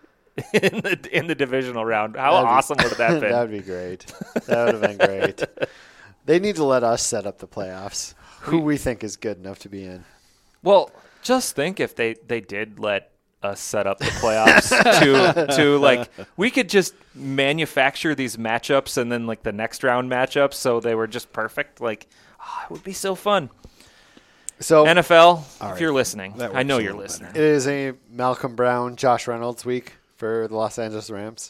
S6: in the in the divisional round. How
S8: That'd be-
S6: awesome would that have been?
S8: That would be great. That would have been great. They need to let us set up the playoffs. Who we think is good enough to be in.
S6: Well, just think if they, they did let us set up the playoffs to to like we could just manufacture these matchups and then like the next round matchups so they were just perfect. Like oh, it would be so fun.
S8: So
S6: N F L, if
S7: right.
S6: you're listening,
S7: That
S6: I know
S7: works a
S6: you're
S7: little
S6: listening.
S8: it is a Malcolm Brown, Josh Reynolds week for the Los Angeles Rams.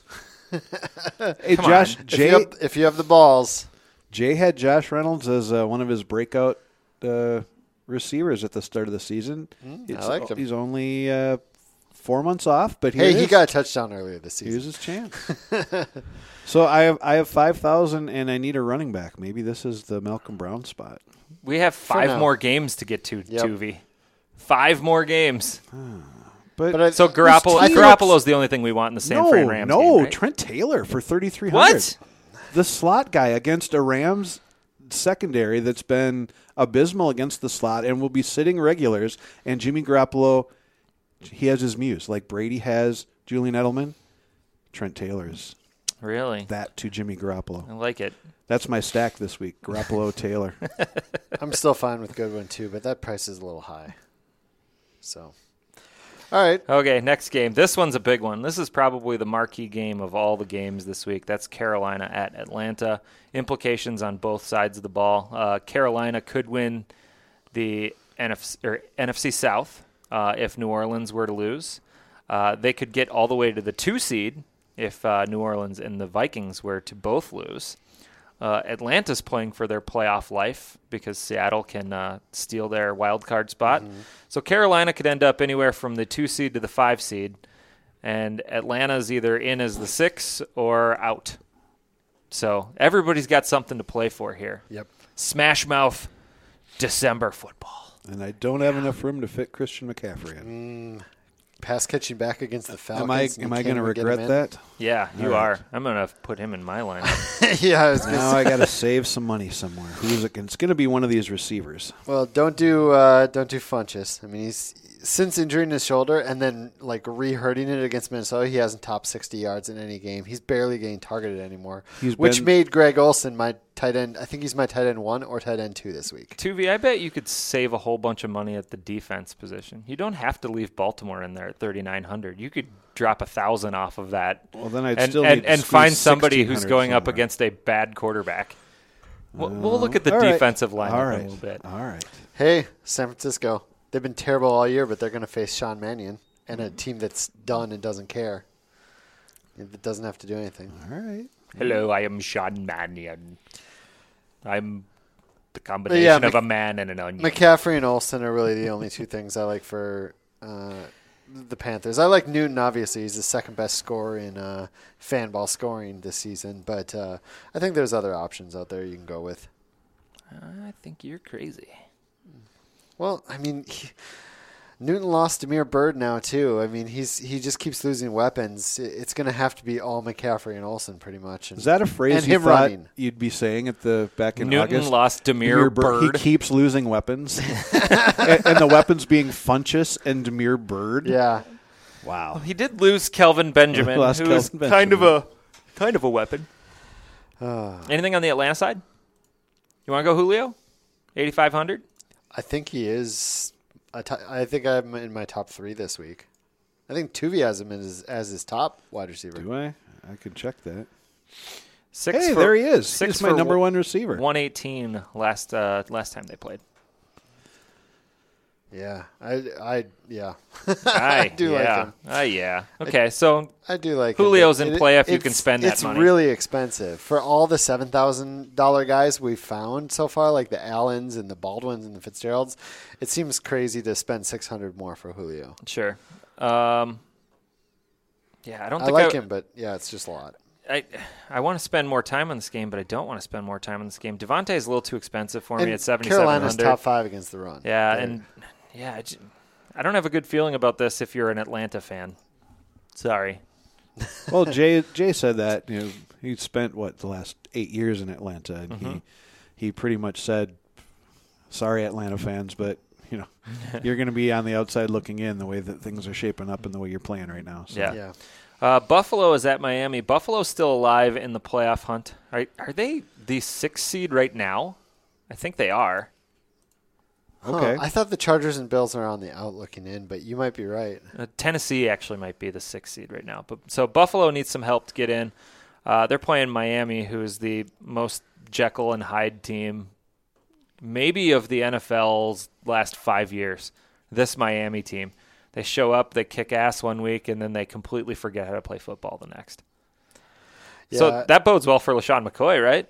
S7: Hey,
S6: Come
S7: Josh,
S6: on.
S8: If
S7: Jay,
S8: you, have, if you have the balls,
S7: Jay had Josh Reynolds as uh, one of his breakout uh, receivers at the start of the season. It's-
S8: I liked him.
S7: He's only uh, four months off, but here
S8: hey,
S7: it
S8: he
S7: is.
S8: got a touchdown earlier this
S7: Here's
S8: season.
S7: his chance. So I have I have five thousand, and I need a running back. Maybe this is the Malcolm Brown spot.
S6: We have five
S8: now.
S6: more games to get to,
S8: Yep.
S6: Tuvey. Five more games.
S7: But,
S8: But I-
S6: So Garoppolo,
S8: I think-
S6: Garoppolo's the only thing we want in the San
S7: no,
S6: Fran Rams
S7: no,
S6: game, right?
S7: Trent Taylor for thirty three hundred.
S6: What?
S7: The slot guy against a Rams secondary that's been abysmal against the slot and will be sitting regulars. And Jimmy Garoppolo, he has his muse like Brady has Julian Edelman. Trent Taylor's
S6: Really?
S7: that to Jimmy Garoppolo.
S6: I like it.
S7: That's my stack this week. Garoppolo, Taylor.
S8: I'm still fine with Goodwin too, but that price is a little high. So, all right.
S6: Okay, next game. This one's a big one. This is probably the marquee game of all the games this week. That's Carolina at Atlanta. Implications on both sides of the ball. Uh, Carolina could win the N F C, or N F C South uh, if New Orleans were to lose. Uh, they could get all the way to the two seed if uh, New Orleans and the Vikings were to both lose. Uh, Atlanta's playing for their playoff life because Seattle can uh, steal their wild card spot. Mm-hmm. So Carolina could end up anywhere from the two seed to the five seed, and Atlanta's either in as the six or out. So everybody's got something to play for here.
S8: Yep.
S6: Smash Mouth December football.
S7: And I don't have enough room to fit Christian McCaffrey in.
S8: Mm, pass catching back against the Falcons.
S7: Am I am I going to regret that?
S6: Yeah, you
S7: All
S6: are.
S7: right.
S6: I'm going to put him in my lineup.
S8: yeah, I was gonna
S7: now
S8: say.
S7: I got to save some money somewhere. Who's it? It's going to be one of these receivers.
S8: Well, don't do uh, don't do Funchess. I mean, he's since injuring his shoulder and then like re-hurting it against Minnesota, he hasn't topped sixty yards in any game. He's barely getting targeted anymore,
S7: He's
S8: which
S7: been-
S8: made Greg Olsen my tight end. I think he's my tight end one or tight end two this week.
S6: Tuvey, I bet you could save a whole bunch of money at the defense position. You don't have to leave Baltimore in there at thirty-nine hundred. You could drop a thousand off of that.
S7: Well, then I'd
S6: and,
S7: still
S6: and,
S7: need to
S6: and
S7: squeeze
S6: find somebody who's
S7: sixteen hundred
S6: going up
S7: somewhere.
S6: against a bad quarterback. We'll, we'll look at the
S7: All right.
S6: defensive line
S7: All
S6: in
S7: right.
S6: a little bit.
S7: All right.
S8: Hey, San Francisco. They've been terrible all year, but they're going to face Sean Mannion and a team that's done and doesn't care. It doesn't have to do anything.
S7: All right.
S6: Hello, I am Sean Mannion. I'm the
S8: But
S6: combination
S8: yeah,
S6: of
S8: Mc-
S6: a man and an onion.
S8: McCaffrey and Olsen are really the only two things I like for uh, the Panthers. I like Newton, obviously. He's the second best scorer in uh, fan ball scoring this season. But uh, I think there's other options out there you can go with.
S6: I think you're crazy.
S8: Well, I mean, he, Newton lost Demir Bird now, too. I mean, he's he just keeps losing weapons. It's going to have to be all McCaffrey and Olsen pretty much. And,
S7: Is that a phrase
S8: and
S7: you
S8: him
S7: thought
S8: running.
S7: you'd be saying at the back in
S6: Newton
S7: August?
S6: lost Demir Bird.
S7: He keeps losing weapons, and, and the weapons being Funchess and Demir Bird.
S8: Yeah.
S7: Wow.
S6: He did lose Kelvin Benjamin,
S7: Lost
S6: who is
S7: Kelvin
S6: kind of a
S7: Benjamin.
S6: kind of a weapon.
S8: Uh,
S6: Anything on the Atlanta side? You want to go Julio? eighty-five hundred?
S8: I think he is. A t- I think I'm in my top three this week. I think Tuvey has him as, as his top wide receiver.
S7: Do I? I could check that.
S6: Six
S7: Hey,
S6: for,
S7: there he is.
S6: Six
S7: He's my
S6: for
S7: number
S6: one-
S7: one receiver.
S6: one eighteen last uh, last time they played.
S8: Yeah, I, I, yeah,
S6: I
S8: do like
S6: yeah.
S8: him.
S6: Uh, yeah. Okay, so
S8: I do like
S6: Julio's
S8: him.
S6: in
S8: It-
S6: play if you
S8: it's-
S6: can spend that
S8: it's
S6: money.
S8: really expensive for all the seven thousand dollar guys we've found so far, like the Allens and the Baldwins and the Fitzgeralds. It seems crazy to spend six hundred more for Julio.
S6: Sure. Um, yeah, I don't
S8: I
S6: think
S8: like
S6: I,
S8: him, but yeah, it's just a lot.
S6: I I want to spend more time on this game, but I don't want to spend more time on this game. Devontae is a little too expensive for me
S8: And
S6: at seventy-seven
S8: Carolina's
S6: hundred.
S8: top five against the run.
S6: Yeah,
S8: They're-
S6: and yeah, I j- I don't have a good feeling about this if you're an Atlanta fan. Sorry.
S7: Well, Jay Jay said that you know he spent what the last eight years in Atlanta, and
S6: Mm-hmm.
S7: he he pretty much said, "Sorry, Atlanta fans, but you know you're going to be on the outside looking in the way that things are shaping up and the way you're playing right now." So.
S6: Yeah.
S8: yeah.
S6: Uh, Buffalo is at Miami. Buffalo's still alive in the playoff hunt. Are are they the sixth seed right now? I think they are.
S7: Okay.
S8: Huh, I thought the Chargers and Bills are on the out looking in, but you might be right.
S6: Uh, Tennessee actually might be the sixth seed right now. But so Buffalo needs some help to get in. Uh, they're playing Miami, who is the most Jekyll and Hyde team, maybe of the N F L's last five years. This Miami team, they show up, they kick ass one week, and then they completely forget how to play football the next. So
S8: Yeah.
S6: that bodes well for LaShawn McCoy, right?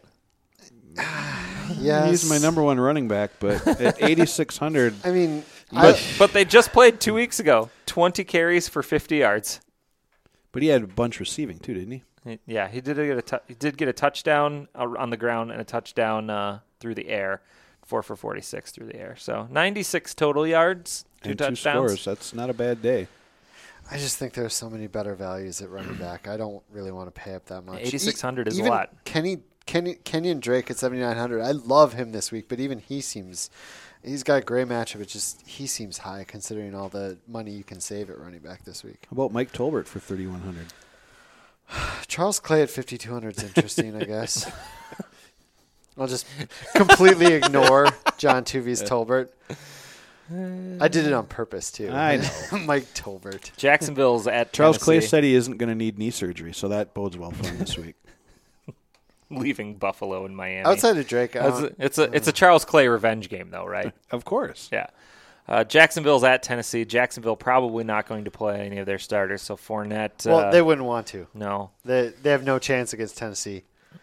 S8: Yes.
S7: He's my number one running back, but at eighty-six hundred,
S8: I mean,
S6: But
S8: I,
S6: but they just played two weeks ago, twenty carries for fifty yards.
S7: but he had a bunch receiving too, didn't he?
S6: He- Yeah, he did get a tu- he did get a touchdown uh, on the ground and a touchdown uh, through the air, four for forty-six through the air. So ninety-six total yards, two
S7: and two
S6: touchdowns.
S7: scores. That's not a bad day.
S8: I just think there's so many better values at running back. I don't really want to pay up that much.
S6: eighty-six hundred
S8: E-
S6: is a
S8: even
S6: lot.
S8: Kenny, Kenny, Kenyon Drake at seventy-nine hundred. I love him this week, but even he seems he's got a great matchup. It's just he seems high considering all the money you can save at running back this week.
S7: How about Mike Tolbert for thirty-one hundred?
S8: Charles Clay at fifty-two hundred is interesting, I guess. I'll just completely ignore John Tuvey's Tolbert. I did it on purpose too.
S7: I know.
S8: Mike Tolbert.
S6: Jacksonville's at
S7: Charles Clay
S6: Tennessee,
S7: said he isn't going to need knee surgery, so that bodes well for him this week.
S6: leaving Buffalo and Miami.
S8: Outside of Drake, I
S6: It's
S8: don't-
S6: a, it's a it's a Charles Clay revenge game though, right?
S7: Of course.
S6: Yeah. Uh, Jacksonville's at Tennessee. Jacksonville probably not going to play any of their starters, so Fournette.
S8: Well,
S6: uh,
S8: they wouldn't want to.
S6: No.
S8: They they have no chance against Tennessee.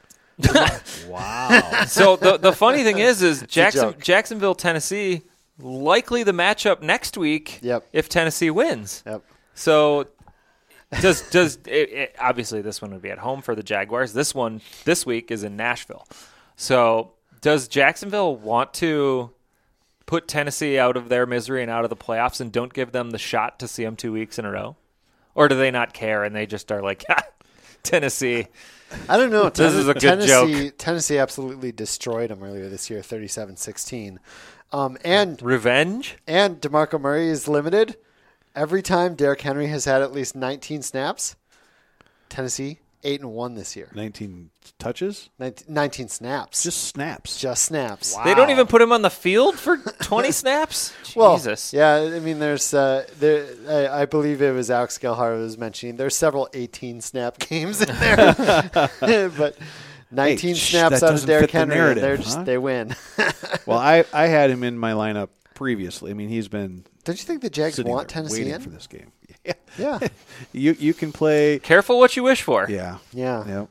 S7: Wow.
S6: So the the funny thing is, is Jackson,
S8: joke.
S6: Jacksonville, Tennessee, likely the matchup next week
S8: Yep.
S6: if Tennessee wins.
S8: Yep.
S6: So does does it, it, obviously this one would be at home for the Jaguars. This one this week is in Nashville. So does Jacksonville want to put Tennessee out of their misery and out of the playoffs and don't give them the shot to see them two weeks in a row? Or do they not care and they just are like, Tennessee?
S8: I don't know.
S6: This is a good
S8: Tennessee,
S6: joke.
S8: Tennessee absolutely destroyed them earlier this year, thirty-seven sixteen. Um, and
S6: Revenge?
S8: and DeMarco Murray is limited. Every time Derrick Henry has had at least nineteen snaps, Tennessee eight and one this year.
S7: nineteen touches?
S8: nineteen, nineteen snaps.
S7: Just snaps.
S8: just snaps.
S6: They don't even put him on the field for twenty snaps?
S8: Well,
S6: Jesus.
S8: yeah, I mean, there's, uh, there. I, I believe it was Alex Gelhart who was mentioning there's several eighteen snap games in there, but nineteen
S7: Hey, shh,
S8: snaps
S7: that
S8: out of
S7: doesn't
S8: Derrick
S7: fit the
S8: Henry, and
S7: narrative,
S8: they're just
S7: huh?
S8: they win.
S7: Well, I, I had him in my lineup previously. I mean, he's been
S8: Don't you think the Jags
S7: sitting
S8: want
S7: there
S8: Tennessee
S7: waiting
S8: in?
S7: for this game. Yeah.
S8: Yeah,
S7: You you can play.
S6: Careful what you wish for.
S7: Yeah.
S8: yeah,
S7: Yeah.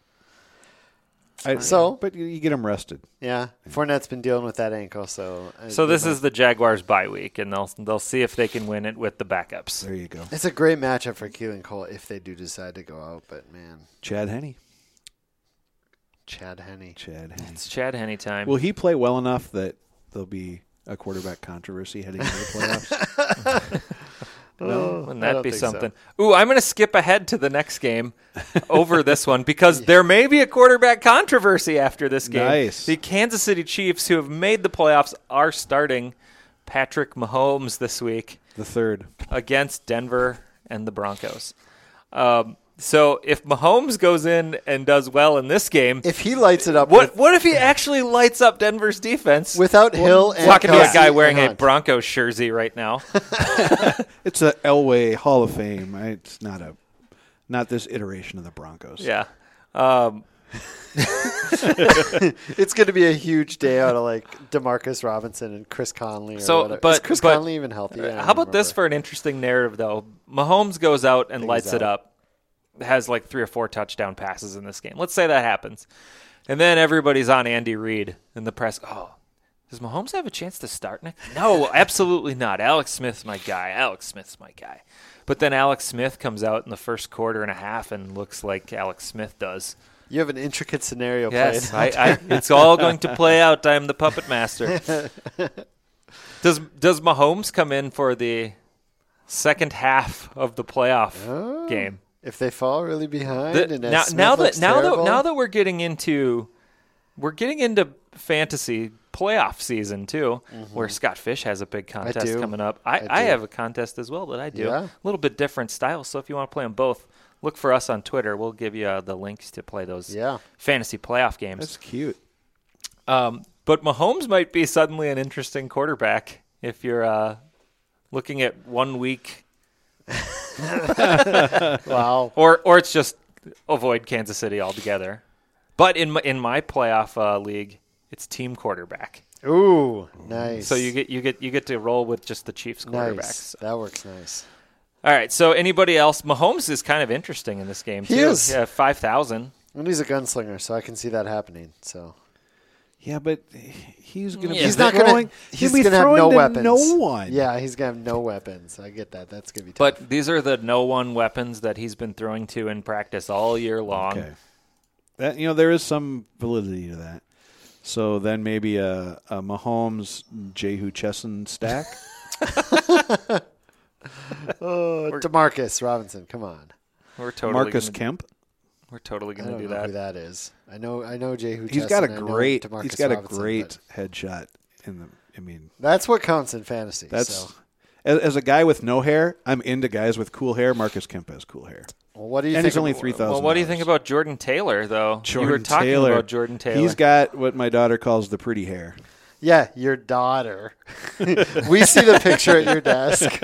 S7: I,
S8: So?
S7: but you, you get him rested.
S8: yeah. Fournette's been dealing with that ankle, so uh,
S6: So
S8: you
S6: this
S8: know.
S6: is the Jaguars' bye week, and they'll they'll see if they can win it with the backups.
S7: There you go.
S8: It's a great matchup for Keelan Cole if they do decide to go out. But man,
S7: Chad Henne.
S8: Chad Henne.
S7: Chad Henne.
S6: It's Chad Henne time.
S7: Will he play well enough that there'll be a quarterback controversy heading into the playoffs?
S8: No,
S6: Wouldn't
S8: I
S6: that
S8: don't
S6: be
S8: think so.
S6: something? Ooh, I'm going to skip ahead to the next game over this one because there may be a quarterback controversy after this game.
S7: Nice.
S6: The Kansas City Chiefs, who have made the playoffs, are starting Patrick Mahomes this week
S7: The third.
S6: against Denver and the Broncos. Um, so if Mahomes goes in and does well in this game,
S8: If he lights it up,
S6: what
S8: with,
S6: what if he actually lights up Denver's defense?
S8: without Hill and
S6: Talking to a
S8: Kelsey
S6: guy
S8: and
S6: wearing a
S8: Hunt.
S6: Broncos jersey right now.
S7: It's a Elway Hall of Fame. I- It's not a not this iteration of the Broncos.
S6: Yeah. Um,
S8: It's going to be a huge day out of like Demarcus Robinson and Chris Conley. Or
S6: So,
S8: whatever.
S6: but-
S8: is Chris
S6: but-
S8: Conley even healthy? I don't
S6: How about this
S8: remember.
S6: for an interesting narrative, though? Mahomes goes out and
S8: Think
S6: lights
S8: he's
S6: it
S8: out.
S6: up, has like three or four touchdown passes in this game. Let's say that happens. And then everybody's on Andy Reid in the press. Oh, does Mahomes have a chance to start next? No, absolutely not. Alex Smith's my guy. Alex Smith's my guy. But then Alex Smith comes out in the first quarter and a half and looks like Alex Smith does.
S8: You have an intricate scenario
S6: Yes,
S8: played.
S6: I, I, it's all going to play out. I'm the puppet master. Does does Mahomes come in for the second half of the playoff
S8: Oh.
S6: game?
S8: If they fall really behind,
S6: The-
S8: and as
S6: now,
S8: Smith
S6: now that
S8: looks
S6: now that
S8: terrible,
S6: now that we're getting into we're getting into fantasy playoff season too, where Scott Fish has a big contest
S8: do.
S6: coming up. I,
S8: I
S6: I,
S8: do.
S6: have a contest as well that I do.
S8: Yeah.
S6: A little bit different style. So if you want to play them both, look for us on Twitter. We'll give you uh, the links to play those
S8: Yeah.
S6: fantasy playoff games.
S7: That's cute.
S6: Um, but Mahomes might be suddenly an interesting quarterback if you're uh, looking at one week,
S8: wow.
S6: or or it's just avoid Kansas City altogether. But in my, in my playoff uh, league, it's team quarterback,
S8: Ooh, nice.
S6: so you get you get you get to roll with just the Chiefs quarterbacks.
S8: nice. That works nice.
S6: All right. So anybody else? Mahomes is kind of interesting in this game too.
S8: He is.
S6: Yeah, five thousand.
S8: And he's a gunslinger, so I can see that happening. So
S7: Yeah, but he's going to
S6: Yeah,
S7: be
S8: he's not
S7: throwing,
S8: gonna. He's
S7: be
S8: gonna have
S7: throwing
S8: no
S7: to
S8: weapons.
S7: No one.
S8: Yeah, he's gonna have no weapons. I get that. That's gonna be tough.
S6: But these are the no one weapons that he's been throwing to in practice all year long.
S7: Okay. That you know there is some validity to that. So then maybe a, a Mahomes Jehu Chesson stack.
S8: oh, Demarcus Robinson, come on.
S6: We're totally
S7: Marcus
S6: gonna,
S7: Kemp.
S6: We're totally
S8: I
S6: going to
S8: don't
S6: do
S8: know
S6: that.
S8: who that is. I know. I know Jehu.
S7: He's
S8: Chesson,
S7: got a
S8: I know
S7: great.
S8: DeMarcus
S7: He's got a
S8: Robinson,
S7: great
S8: but
S7: headshot in the. I mean,
S8: That's what counts in fantasy.
S7: that's
S8: so.
S7: as, as a guy with no hair. I'm into guys with cool hair. Marcus Kemp has cool hair,
S8: Well, what do you
S7: and
S8: think?
S7: he's only
S8: of-
S7: three thousand.
S6: Well, what do you think about Jordan Taylor, though?
S7: Jordan
S6: you were talking
S7: Taylor.
S6: about Jordan Taylor.
S7: He's got what my daughter calls the pretty hair.
S8: Yeah, your daughter. We see the picture at your desk.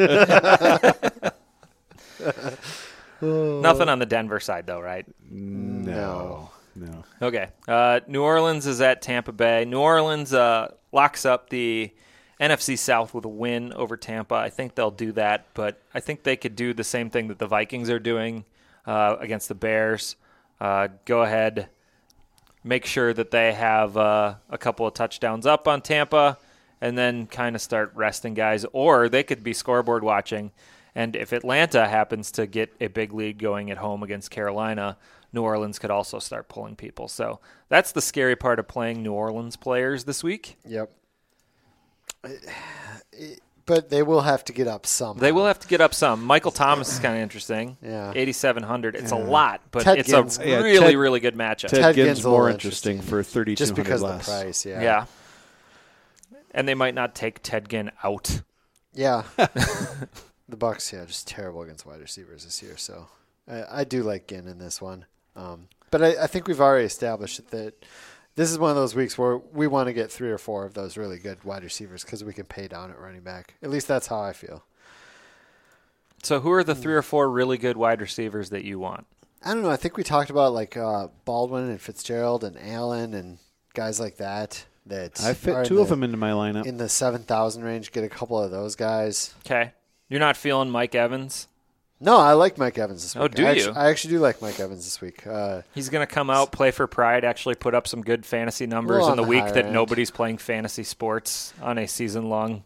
S6: Nothing on the Denver side, though, right?
S7: No, no.
S6: Okay. Uh, New Orleans is at Tampa Bay. New Orleans uh, locks up the N F C South with a win over Tampa. I think they'll do that, but I think they could do the same thing that the Vikings are doing uh, against the Bears. Uh, go ahead, make sure that they have uh, a couple of touchdowns up on Tampa, and then kind of start resting guys. Or they could be scoreboard watching, and if Atlanta happens to get a big lead going at home against Carolina, New Orleans could also start pulling people. So that's the scary part of playing New Orleans players this week.
S8: Yep. But they will have to get up some.
S6: They will have to get up some. Michael Thomas is kind of interesting.
S8: Yeah.
S6: eighty-seven hundred. It's
S7: Yeah.
S6: a lot, but
S8: Ted
S6: it's
S8: Gins.
S6: a
S7: Yeah,
S6: really,
S7: Ted-
S6: really good matchup.
S7: Ted,
S8: Ted
S7: Ginn's
S8: Ginn's a
S7: more
S8: little
S7: interesting,
S8: interesting.
S7: for thirty-two
S8: Just
S7: hundred
S8: because
S7: less.
S8: of the price, yeah.
S6: Yeah. And they might not take Ted Ginn out.
S8: Yeah. The Bucs, yeah, just terrible against wide receivers this year. So I, I do like Ginn in this one. Um, but I, I think we've already established that this is one of those weeks where we want to get three or four of those really good wide receivers because we can pay down at running back. At least that's how I feel.
S6: So who are the three or four really good wide receivers that you want?
S8: I don't know. I think we talked about like uh, Baldwin and Fitzgerald and Allen and guys like that. That
S7: I
S8: are
S7: fit
S8: in
S7: two
S8: the,
S7: of them into my lineup.
S8: in the seven thousand range. Get a couple of those guys.
S6: Okay. You're not feeling Mike Evans?
S8: No, I like Mike Evans this week.
S6: Oh, do
S8: I
S6: you?
S8: Actually, I actually do like Mike Evans this week. Uh,
S6: He's going to come out, play for pride, actually put up some good fantasy numbers
S8: Well,
S6: in
S8: on
S6: the
S8: the
S6: week
S8: higher
S6: that
S8: end.
S6: nobody's playing fantasy sports on a season-long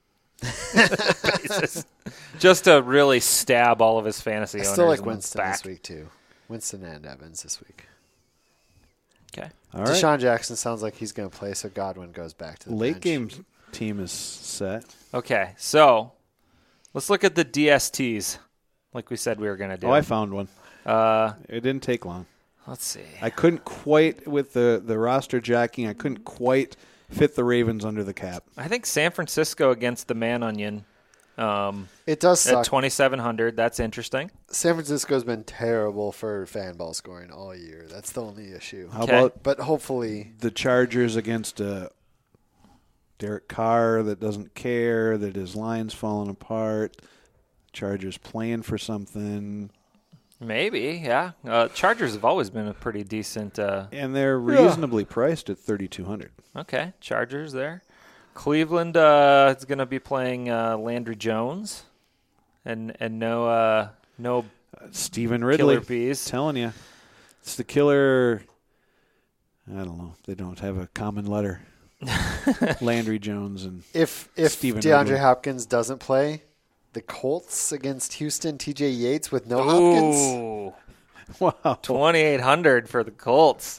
S6: basis. Just to really stab all of his fantasy
S8: I
S6: owners
S8: still like
S6: in the
S8: Winston
S6: back.
S8: this week too. Winston and Evans this week.
S6: Okay.
S7: All right.
S8: Deshaun Jackson sounds like he's going to play, so Godwin goes back to the
S7: Late
S8: bench.
S7: game team is set.
S6: Okay, so let's look at the D S Ts like we said we were going to do.
S7: Oh, I found one.
S6: Uh,
S7: It didn't take long.
S6: let's see.
S7: I couldn't quite, with the, the roster jacking, I couldn't quite fit the Ravens under the cap.
S6: I think San Francisco against the Man Onion um,
S8: It does
S6: at
S8: suck.
S6: twenty-seven hundred. That's interesting.
S8: San Francisco's been terrible for fan ball scoring all year. That's the only issue.
S7: How
S6: Okay.
S7: about
S8: But hopefully,
S7: the Chargers against uh, Derek Carr that doesn't care, that his line's falling apart? Chargers playing for something.
S6: Maybe, yeah. Uh, Chargers have always been a pretty decent. Uh,
S7: And they're reasonably priced at thirty-two hundred.
S6: okay, Chargers there. Cleveland uh, is going to be playing uh, Landry Jones, and and no uh, no
S7: Stephen Ridley.
S6: killer bees.
S7: Telling you. It's the killer. I don't know. They don't have a common letter. Landry Jones and
S8: if if
S7: Stephen
S8: DeAndre
S7: Ridley.
S8: Hopkins doesn't play, the Colts against Houston, T J Yates with no Hopkins.
S6: Ooh,
S7: wow.
S6: twenty-eight hundred for the Colts.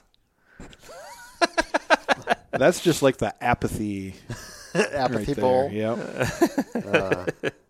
S7: That's just like the apathy.
S8: Apathy
S7: right
S8: bowl.
S7: Yep.
S8: Uh,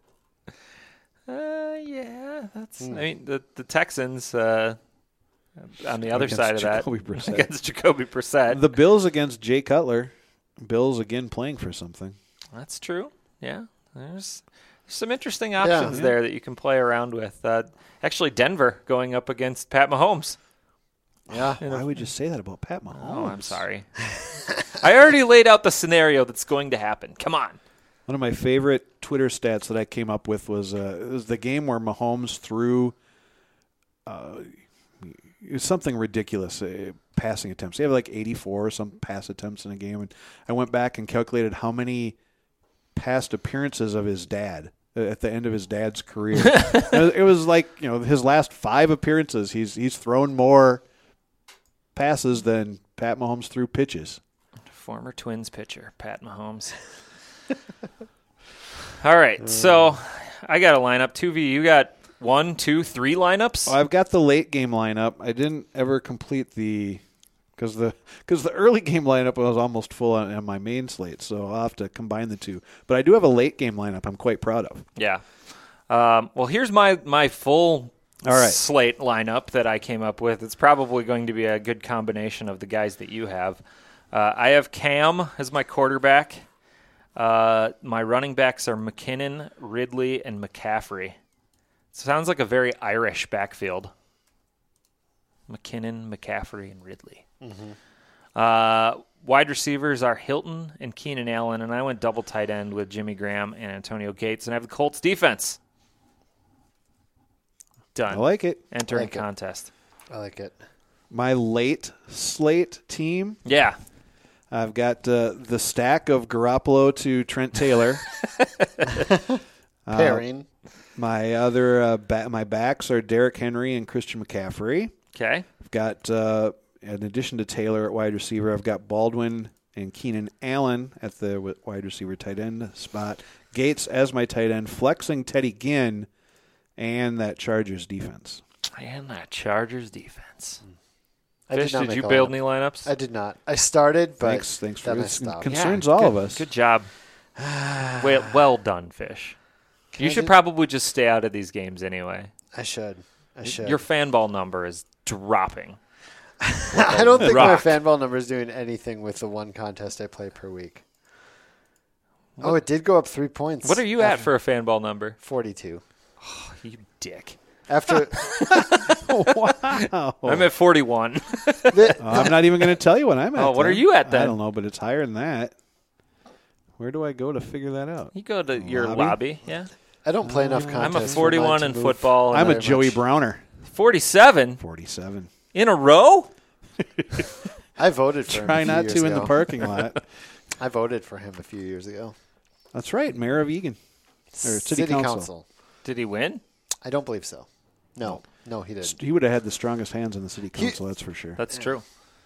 S6: Uh, yeah, that's. I mean, the the Texans uh, on the other
S7: Against
S6: side of that
S7: Jacoby Brissett.
S6: against Jacoby Brissett.
S7: The Bills against Jay Cutler. Bills again playing for something.
S6: That's true. Yeah, there's, there's some interesting options
S8: Yeah.
S6: there that you can play around with. Uh, actually, Denver going up against Pat Mahomes.
S8: yeah.
S7: Why would you say that about Pat Mahomes?
S6: Oh, I'm sorry. I already laid out the scenario that's going to happen. Come on.
S7: One of my favorite Twitter stats that I came up with was uh, it was the game where Mahomes threw uh, it was something ridiculous, uh, passing attempts. He had like eighty-four or some pass attempts in a game. And I went back and calculated how many past appearances of his dad uh, at the end of his dad's career. It was like, you know, his last five appearances, he's he's thrown more passes than Pat Mahomes threw pitches.
S6: Former Twins pitcher, Pat Mahomes. All right, so I got a lineup. two V, you got one, two, three lineups?
S7: Well, I've got the late game lineup. I didn't ever complete the because the because the early game lineup was almost full on, on my main slate, so I'll have to combine the two. But I do have a late game lineup I'm quite proud of.
S6: Yeah. Um, well, here's my, my full
S7: All right.
S6: slate lineup that I came up with. It's probably going to be a good combination of the guys that you have. Uh, I have Cam as my quarterback. Uh, my running backs are McKinnon, Ridley, and McCaffrey. Sounds like a very Irish backfield. McKinnon, McCaffrey, and Ridley. Uh, wide receivers are Hilton and Keenan Allen, and I went double tight end with Jimmy Graham and Antonio Gates, and I have the Colts defense. Done.
S7: I like it.
S6: Entering
S8: Like it.
S6: contest.
S8: I like it.
S7: My late slate team.
S6: Yeah.
S7: I've got uh, the stack of Garoppolo to Trent Taylor.
S8: Pairing.
S7: Uh, my other uh, ba- my backs are Derrick Henry and Christian McCaffrey.
S6: Okay.
S7: I've got, uh, in addition to Taylor at wide receiver, I've got Baldwin and Keenan Allen at the wide receiver tight end spot. Gates as my tight end, flexing Teddy Ginn and that Chargers defense.
S6: And that Chargers defense.
S8: I
S6: Fish,
S8: did, not
S6: did
S8: make
S6: you
S8: a
S6: build
S8: lineup.
S6: any lineups?
S8: I did not. I started, but
S7: Thanks, thanks for
S8: then I
S7: this.
S8: stopped.
S7: Concerns
S6: Yeah,
S7: all
S6: good,
S7: of us.
S6: Good job. well, well done, Fish.
S8: Can
S6: you
S8: I
S6: should
S8: do-
S6: probably just stay out of these games anyway.
S8: I should. I should.
S6: Your fan ball number is dropping.
S8: I don't think
S6: rock.
S8: my fan ball number is doing anything with the one contest I play per week.
S6: What?
S8: Oh, it did go up three points.
S6: What are you at
S8: after
S6: for a fan ball number?
S8: forty-two.
S6: Oh, you dick.
S8: After
S7: Wow.
S6: I'm at forty-one.
S8: the,
S7: Oh, I'm not even going to tell you what I'm at.
S6: Oh, what are
S7: then.
S6: you at then?
S7: I don't know, but it's higher than that. Where do I go to figure that out?
S6: You go to your
S7: Lobby?
S6: lobby, yeah?
S8: I don't play enough contests.
S6: I'm a
S8: for
S6: forty-one
S8: mine to
S6: in
S8: move.
S6: football. and
S7: I'm a
S8: very
S7: Joey
S8: much.
S7: Browner.
S6: forty-seven
S7: forty-seven.
S6: in a row?
S8: I voted for him.
S7: Try
S8: a few
S7: not
S8: years
S7: to in
S8: ago.
S7: the parking lot.
S8: I voted for him a few years ago.
S7: That's right, Mayor of Egan. Or City, Council.
S6: Did he win?
S8: I don't believe so. No, no, he didn't.
S7: He would have had the strongest hands in the City Council, that's for sure.
S6: That's true.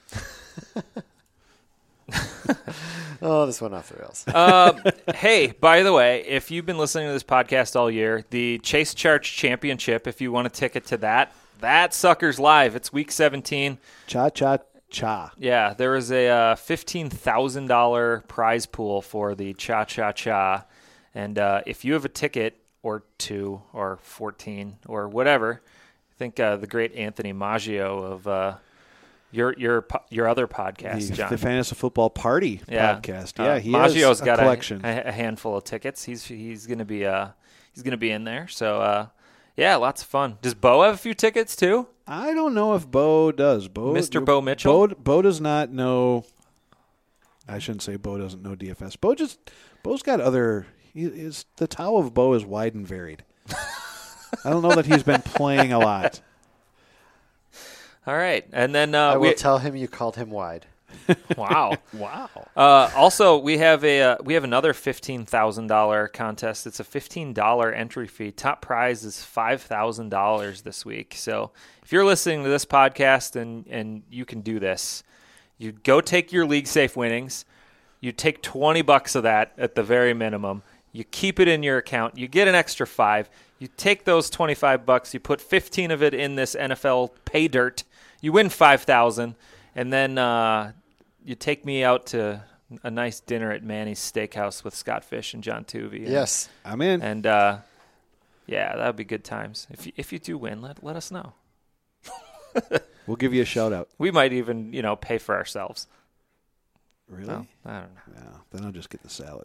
S8: Oh, this went off the rails.
S6: Um, hey, by the way, if you've been listening to this podcast all year, the Chase Charge Championship, if you want a ticket to that, that sucker's live. It's week seventeen.
S7: Cha cha cha.
S6: Yeah, there is a uh, fifteen thousand dollars prize pool for the Cha Cha Cha. And uh, if you have a ticket or two or fourteen or whatever, I think uh, the great Anthony Maggio of uh, your your po- your other podcast,
S7: The,
S6: John.
S7: the Fantasy Football Party
S6: Yeah.
S7: podcast.
S6: Uh,
S7: Yeah, he
S6: Maggio's
S7: has a
S6: got
S7: collection.
S6: A, a handful of tickets. He's he's gonna be uh he's gonna be in there. So uh, yeah, lots of fun. Does Bo have a few tickets too?
S7: I don't know if Bo does. Bo,
S6: Mister Bo Mitchell?
S7: Bo, Bo does not know. I shouldn't say Bo doesn't know D F S. Bo just Bo's got other. He is the towel of Bo is wide and varied. I don't know that he's been playing a lot.
S6: All right, and then uh,
S8: I will
S6: we
S8: tell him you called him wide.
S6: wow.
S7: Wow.
S6: Uh, also, we have a uh, we have another fifteen thousand dollar contest. It's a fifteen dollar entry fee. Top prize is five thousand dollars this week. So if you're listening to this podcast and and you can do this, you go take your league safe winnings. You take twenty bucks of that at the very minimum. You keep it in your account. You get an extra five. You take those twenty-five bucks. You put fifteen of it in this N F L pay dirt. You win five thousand, and then uh, you take me out to a nice dinner at Manny's Steakhouse with Scott Fish and John Tuvey. And,
S8: Yes.
S7: I'm in.
S6: and uh, yeah, that would be good times. If you, if you do win, let let us know.
S7: We'll give you a shout out.
S6: We might even you know pay for ourselves.
S7: Really?
S6: No, I don't know.
S7: No, then I'll just get the salad.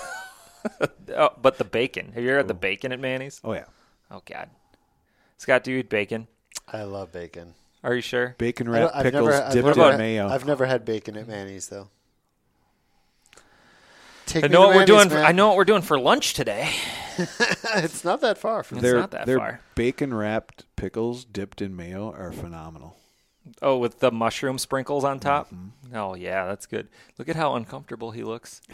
S6: Oh, but the bacon. Have you ever had the bacon at Manny's?
S7: Oh yeah,
S6: Oh God, Scott, do you eat bacon?
S8: I love bacon.
S6: Are you sure?
S7: bacon
S8: I
S7: wrap
S8: don't- I've
S7: pickles
S8: never, I've
S7: dipped
S8: never,
S7: in mayo.
S8: I've never had bacon at Manny's though. Take
S6: I
S8: me
S6: know
S8: to
S6: what we're
S8: Manny's,
S6: doing. For,
S8: man.
S6: I know what we're doing for lunch today.
S8: It's not that far from
S6: It's
S7: their
S6: not that
S7: their
S6: far.
S7: bacon wrapped pickles dipped in mayo are phenomenal.
S6: Oh, with the mushroom sprinkles on top?
S7: Mm-hmm.
S6: Oh, yeah, that's good. Look at how uncomfortable he looks.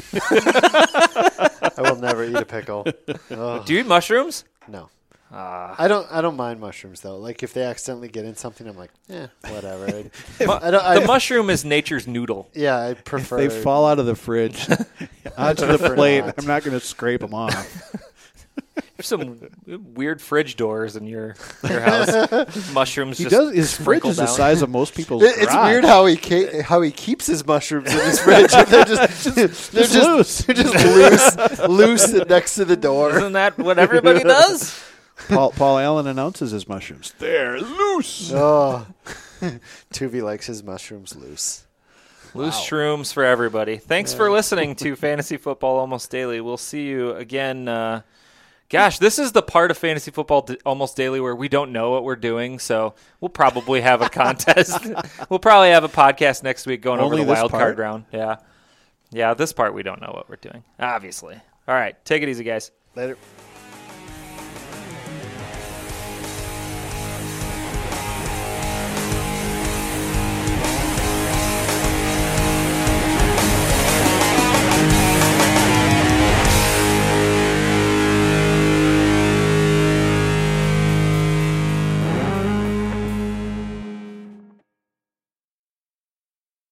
S8: I will never eat a pickle. Ugh,
S6: Do you eat mushrooms?
S8: no.
S6: Ah.
S8: I don't. I don't mind mushrooms though. Like if they accidentally get in something, I'm like, eh, whatever. I,
S6: Mu-
S8: I don't. I,
S6: the mushroom is nature's noodle.
S8: yeah, I
S7: If
S8: prefer.
S7: they fall out of the fridge onto the
S8: prefer
S7: plate,
S8: not.
S7: I'm not going to scrape them off.
S6: There's some weird fridge doors in your, your house. Mushrooms
S7: He
S6: just
S7: does. His fridge
S6: sprinkle
S7: is the
S6: down.
S7: size of most people's.
S8: It- it's
S7: garage.
S8: weird how he ca- how he keeps his mushrooms in his fridge. They're just, they're just,
S7: loose.
S8: They're just loose, loose next to the door.
S6: Isn't that what everybody does?
S7: Paul, Paul Allen announces his mushrooms. They're loose.
S8: Oh, Tuvey likes his mushrooms loose.
S6: Loose shrooms for everybody. Thanks for listening to Fantasy Football Almost Daily. We'll see you again. Uh, gosh, this is the part of Fantasy Football D- Almost Daily where we don't know what we're doing, so we'll probably have a contest. We'll probably have a podcast next week going
S7: Only
S6: over the
S7: this
S6: wild
S7: part?
S6: card round. Yeah. Yeah, this part we don't know what we're doing, obviously. All right, take it easy, guys.
S8: Later.